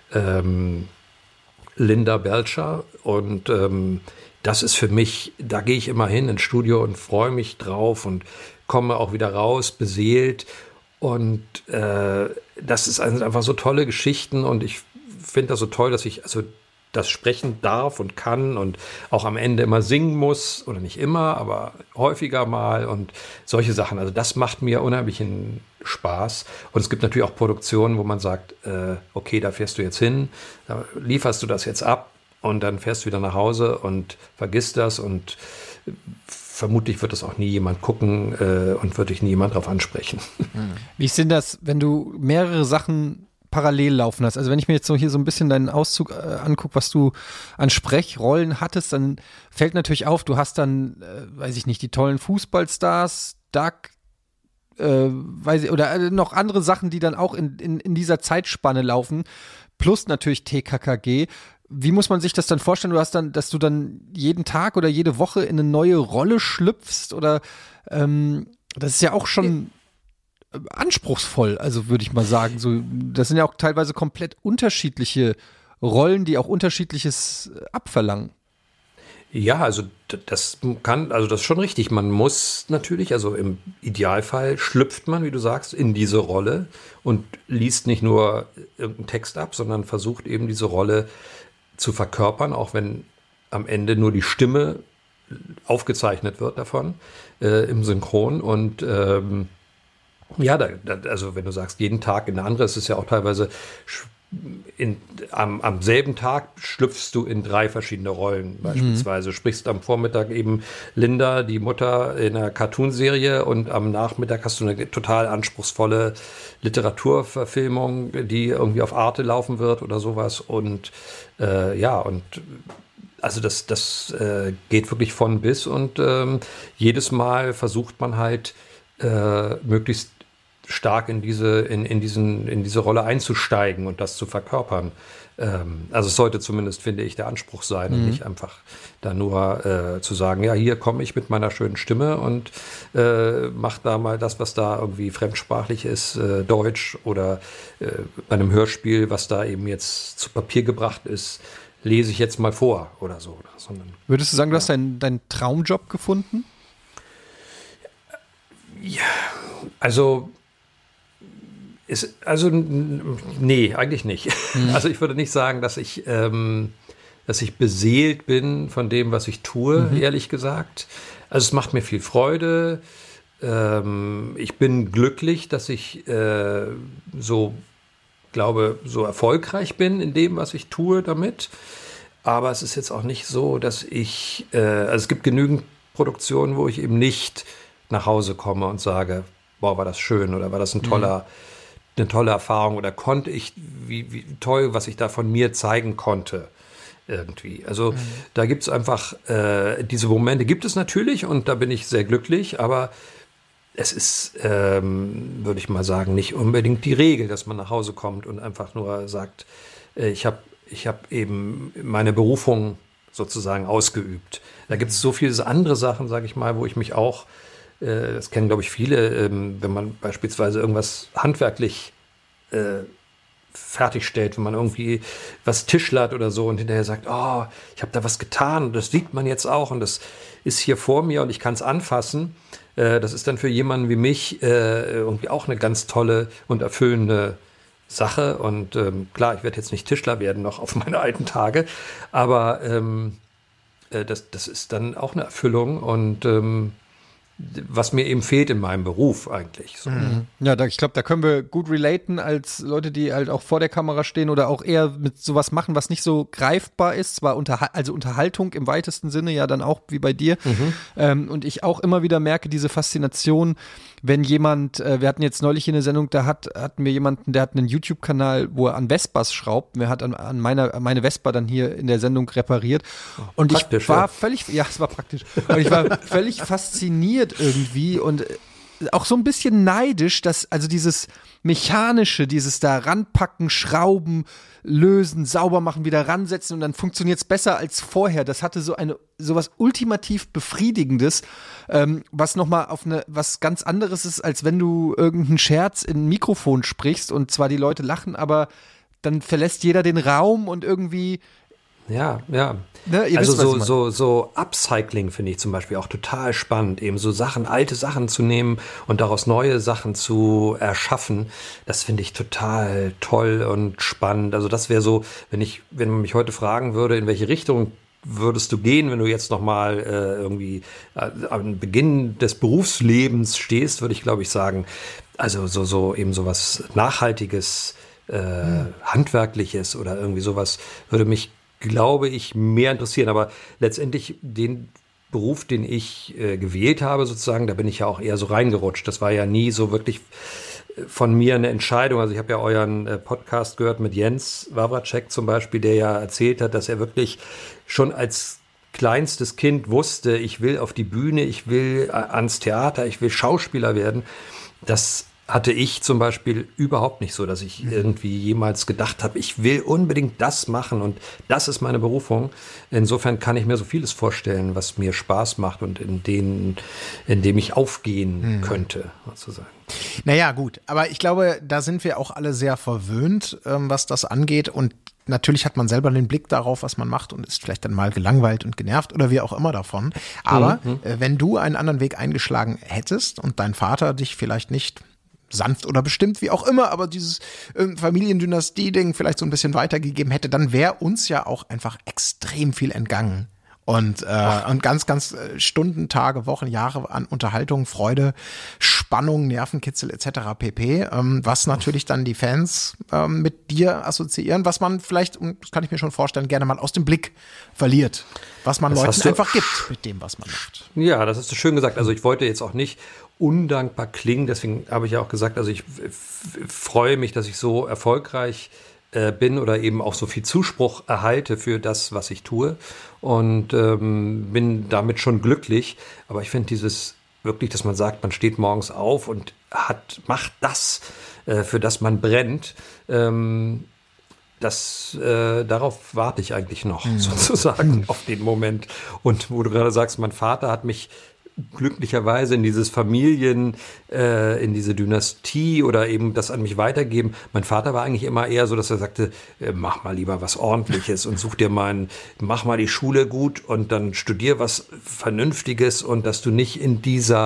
A: Linda Belcher. Und das ist für mich, da gehe ich immer hin ins Studio und freue mich drauf und komme auch wieder raus, beseelt. Und das ist einfach so tolle Geschichten und ich finde das so toll, dass ich das sprechen darf und kann und auch am Ende immer singen muss, oder nicht immer, aber häufiger mal und solche Sachen. Also das macht mir unheimlichen Spaß. Und es gibt natürlich auch Produktionen, wo man sagt, okay, da fährst du jetzt hin, da lieferst du das jetzt ab und dann fährst du wieder nach Hause und vergisst das und vermutlich wird das auch nie jemand gucken und wird dich nie jemand darauf ansprechen.
B: Wie ist denn das, wenn du mehrere Sachen parallel laufen hast. Also wenn ich mir jetzt so hier so ein bisschen deinen Auszug angucke, was du an Sprechrollen hattest, dann fällt natürlich auf, du hast dann, weiß ich nicht, die tollen Fußballstars, Duck, oder noch andere Sachen, die dann auch in dieser Zeitspanne laufen, plus natürlich TKKG. Wie muss man sich das dann vorstellen? Dass du dann jeden Tag oder jede Woche in eine neue Rolle schlüpfst oder das ist ja auch schon anspruchsvoll, also würde ich mal sagen. So, das sind ja auch teilweise komplett unterschiedliche Rollen, die auch Unterschiedliches abverlangen.
A: Ja, also das ist schon richtig. Man muss natürlich, also im Idealfall schlüpft man, wie du sagst, in diese Rolle und liest nicht nur irgendeinen Text ab, sondern versucht eben diese Rolle zu verkörpern, auch wenn am Ende nur die Stimme aufgezeichnet wird davon im Synchron. Und also wenn du sagst, jeden Tag in eine andere, es ist ja auch teilweise am selben Tag schlüpfst du in 3 verschiedene Rollen. Beispielsweise sprichst am Vormittag eben Linda, die Mutter in einer Cartoonserie, und am Nachmittag hast du eine total anspruchsvolle Literaturverfilmung, die irgendwie auf Arte laufen wird oder sowas. Und also das geht wirklich von bis, und jedes Mal versucht man halt möglichst stark in diese Rolle einzusteigen und das zu verkörpern. Also es sollte zumindest, finde ich, der Anspruch sein, und nicht einfach da nur zu sagen, ja, hier komme ich mit meiner schönen Stimme und mach da mal das, was da irgendwie fremdsprachlich ist, Deutsch, oder bei einem Hörspiel, was da eben jetzt zu Papier gebracht ist, lese ich jetzt mal vor oder so.
B: Würdest du sagen, du hast deinen Traumjob gefunden?
A: Ja, nee, eigentlich nicht. Also ich würde nicht sagen, dass ich beseelt bin von dem, was ich tue, ehrlich gesagt. Also es macht mir viel Freude. Ich bin glücklich, dass ich so erfolgreich bin in dem, was ich tue damit. Aber es ist jetzt auch nicht so, dass es gibt genügend Produktionen, wo ich eben nicht nach Hause komme und sage, boah, war das schön, oder war das eine tolle Erfahrung, oder konnte ich, wie toll, was ich da von mir zeigen konnte irgendwie. Also da gibt es einfach, diese Momente gibt es natürlich, und da bin ich sehr glücklich, aber es ist, würde ich mal sagen, nicht unbedingt die Regel, dass man nach Hause kommt und einfach nur sagt, ich hab eben meine Berufung sozusagen ausgeübt. Da gibt es so viele andere Sachen, sage ich mal, wo ich mich auch, das kennen, glaube ich, viele, wenn man beispielsweise irgendwas handwerklich fertigstellt, wenn man irgendwie was tischlert oder so und hinterher sagt, oh, ich habe da was getan, und das sieht man jetzt auch, und das ist hier vor mir und ich kann es anfassen. Das ist dann für jemanden wie mich irgendwie auch eine ganz tolle und erfüllende Sache. Und klar, ich werde jetzt nicht Tischler werden noch auf meine alten Tage, aber das ist dann auch eine Erfüllung, und was mir eben fehlt in meinem Beruf eigentlich. So.
B: Ja, ich glaube, da können wir gut relaten als Leute, die halt auch vor der Kamera stehen oder auch eher mit sowas machen, was nicht so greifbar ist. Zwar Unterhaltung im weitesten Sinne, ja dann auch wie bei dir. Und ich auch immer wieder merke, diese Faszination, wenn jemand, wir hatten jetzt neulich hier eine Sendung, da hatten wir jemanden, der hat einen YouTube-Kanal, wo er an Vespas schraubt. Er hat an meine Vespa dann hier in der Sendung repariert. Und ich war es war praktisch. Und ich war völlig fasziniert irgendwie und auch so ein bisschen neidisch, dass also dieses Mechanische, dieses da ranpacken, schrauben, lösen, sauber machen, wieder ransetzen, und dann funktioniert es besser als vorher. Das hatte sowas ultimativ Befriedigendes, was nochmal was ganz anderes ist, als wenn du irgendeinen Scherz in ein Mikrofon sprichst und zwar die Leute lachen, aber dann verlässt jeder den Raum und irgendwie.
A: Ja.
B: Ne,
A: also so Upcycling finde ich zum Beispiel auch total spannend, eben so alte Sachen zu nehmen und daraus neue Sachen zu erschaffen. Das finde ich total toll und spannend. Also das wäre so, wenn man mich heute fragen würde, in welche Richtung würdest du gehen, wenn du jetzt nochmal irgendwie am Beginn des Berufslebens stehst, würde ich, glaube ich, sagen, also so eben sowas Nachhaltiges, Handwerkliches oder irgendwie sowas würde mich, glaube ich, mehr interessieren. Aber letztendlich den Beruf, den ich gewählt habe, sozusagen, da bin ich ja auch eher so reingerutscht. Das war ja nie so wirklich von mir eine Entscheidung. Also ich habe ja euren Podcast gehört mit Jens Wawracek zum Beispiel, der ja erzählt hat, dass er wirklich schon als kleinstes Kind wusste, ich will auf die Bühne, ich will ans Theater, ich will Schauspieler werden. Das hatte ich zum Beispiel überhaupt nicht so, dass ich irgendwie jemals gedacht habe, ich will unbedingt das machen und das ist meine Berufung. Insofern kann ich mir so vieles vorstellen, was mir Spaß macht und in dem ich aufgehen könnte, sozusagen.
D: Naja, gut, aber ich glaube, da sind wir auch alle sehr verwöhnt, was das angeht, und natürlich hat man selber den Blick darauf, was man macht, und ist vielleicht dann mal gelangweilt und genervt oder wie auch immer davon. Aber wenn du einen anderen Weg eingeschlagen hättest und dein Vater dich vielleicht nicht sanft oder bestimmt, wie auch immer, aber dieses Familiendynastie-Ding vielleicht so ein bisschen weitergegeben hätte, dann wäre uns ja auch einfach extrem viel entgangen. Und ganz, ganz Stunden, Tage, Wochen, Jahre an Unterhaltung, Freude, Spannung, Nervenkitzel etc. pp., was natürlich dann die Fans mit dir assoziieren, was man vielleicht, das kann ich mir schon vorstellen, gerne mal aus dem Blick verliert, was man Leuten einfach gibt mit dem, was man macht.
A: Ja, das hast du schön gesagt. Also ich wollte jetzt auch nicht undankbar klingen, deswegen habe ich ja auch gesagt, also ich freue mich, dass ich so erfolgreich bin oder eben auch so viel Zuspruch erhalte für das, was ich tue, und bin damit schon glücklich. Aber ich finde dieses wirklich, dass man sagt, man steht morgens auf und macht das, für das man brennt, darauf warte ich eigentlich noch, sozusagen, auf den Moment. Und wo du gerade sagst, mein Vater hat mich glücklicherweise in dieses in diese Dynastie oder eben das an mich weitergeben. Mein Vater war eigentlich immer eher so, dass er sagte, mach mal lieber was Ordentliches und mach mal die Schule gut und dann studier was Vernünftiges, und dass du nicht in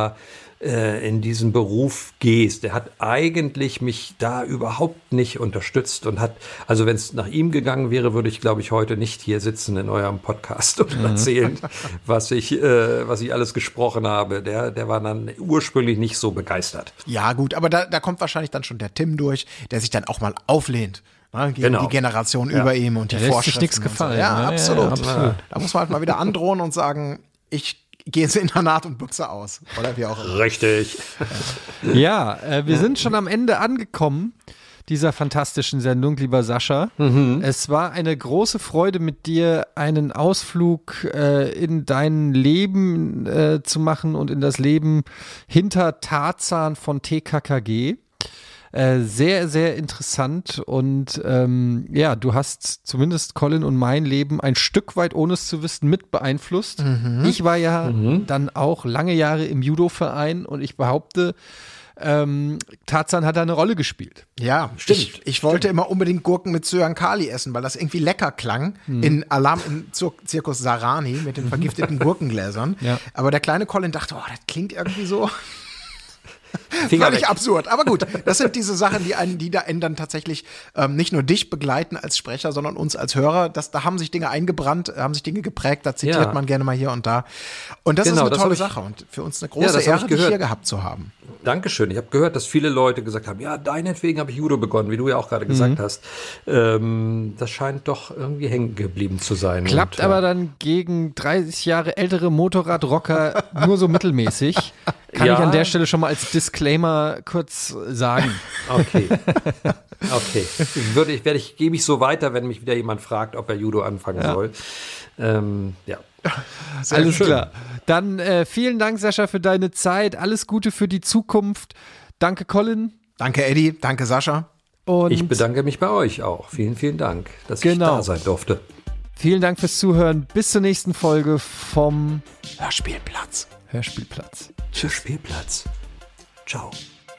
A: diesen Beruf gehst. Der hat eigentlich mich da überhaupt nicht unterstützt und also wenn es nach ihm gegangen wäre, würde ich, glaube ich, heute nicht hier sitzen in eurem Podcast und erzählen, was ich alles gesprochen habe. Der war dann ursprünglich nicht so begeistert.
D: Ja, gut, aber da kommt wahrscheinlich dann schon der Tim durch, der sich dann auch mal auflehnt. Gegen die Generation über ihm und die Vorschriften.
B: Lässt sich nichts gefallen.
D: So. Ja, absolut.
B: Ja.
D: Da muss man halt mal wieder androhen und sagen, ich gehe ins Internat und büchse aus. Oder wie auch immer.
A: Richtig.
B: Ja, wir sind schon am Ende angekommen dieser fantastischen Sendung, lieber Sascha. Es war eine große Freude, mit dir einen Ausflug in dein Leben zu machen und in das Leben hinter Tarzan von TKKG. Sehr, sehr interessant, und du hast zumindest Colin und mein Leben ein Stück weit, ohne es zu wissen, mit beeinflusst. Ich war ja dann auch lange Jahre im Judo-Verein, und ich behaupte, Tarzan hat da eine Rolle gespielt.
D: Ja, stimmt. Ich wollte immer unbedingt Gurken mit Zyankali essen, weil das irgendwie lecker klang. In Alarm im Zirkus Sarani mit den vergifteten Gurkengläsern. Ja. Aber der kleine Colin dachte, das klingt irgendwie so völlig absurd. Aber gut, das sind diese Sachen, die einen dann tatsächlich nicht nur dich begleiten als Sprecher, sondern uns als Hörer. Da haben sich Dinge eingebrannt, haben sich Dinge geprägt, da zitiert man gerne mal hier und da. Und das ist eine tolle Sache und für uns eine große Ehre, dich hier gehabt zu haben.
A: Dankeschön. Ich habe gehört, dass viele Leute gesagt haben, ja, deinetwegen habe ich Judo begonnen, wie du ja auch gerade gesagt hast. Das scheint doch irgendwie hängen geblieben zu sein.
B: Klappt aber dann gegen 30 Jahre ältere Motorradrocker nur so mittelmäßig. Kann ich an der Stelle schon mal als Disclaimer kurz sagen.
A: Okay. Gebe ich so weiter, wenn mich wieder jemand fragt, ob er Judo anfangen soll.
B: Alles klar. Dann vielen Dank, Sascha, für deine Zeit. Alles Gute für die Zukunft. Danke, Colin.
D: Danke, Eddie. Danke, Sascha.
A: Und ich bedanke mich bei euch auch. Vielen, vielen Dank, dass ich da sein durfte.
B: Vielen Dank fürs Zuhören. Bis zur nächsten Folge vom
D: Hörspielplatz.
A: Tschüss. Ciao.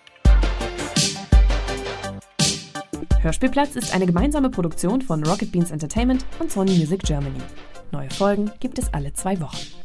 F: Hörspielplatz ist eine gemeinsame Produktion von Rocket Beans Entertainment und Sony Music Germany. Neue Folgen gibt es alle 2 Wochen.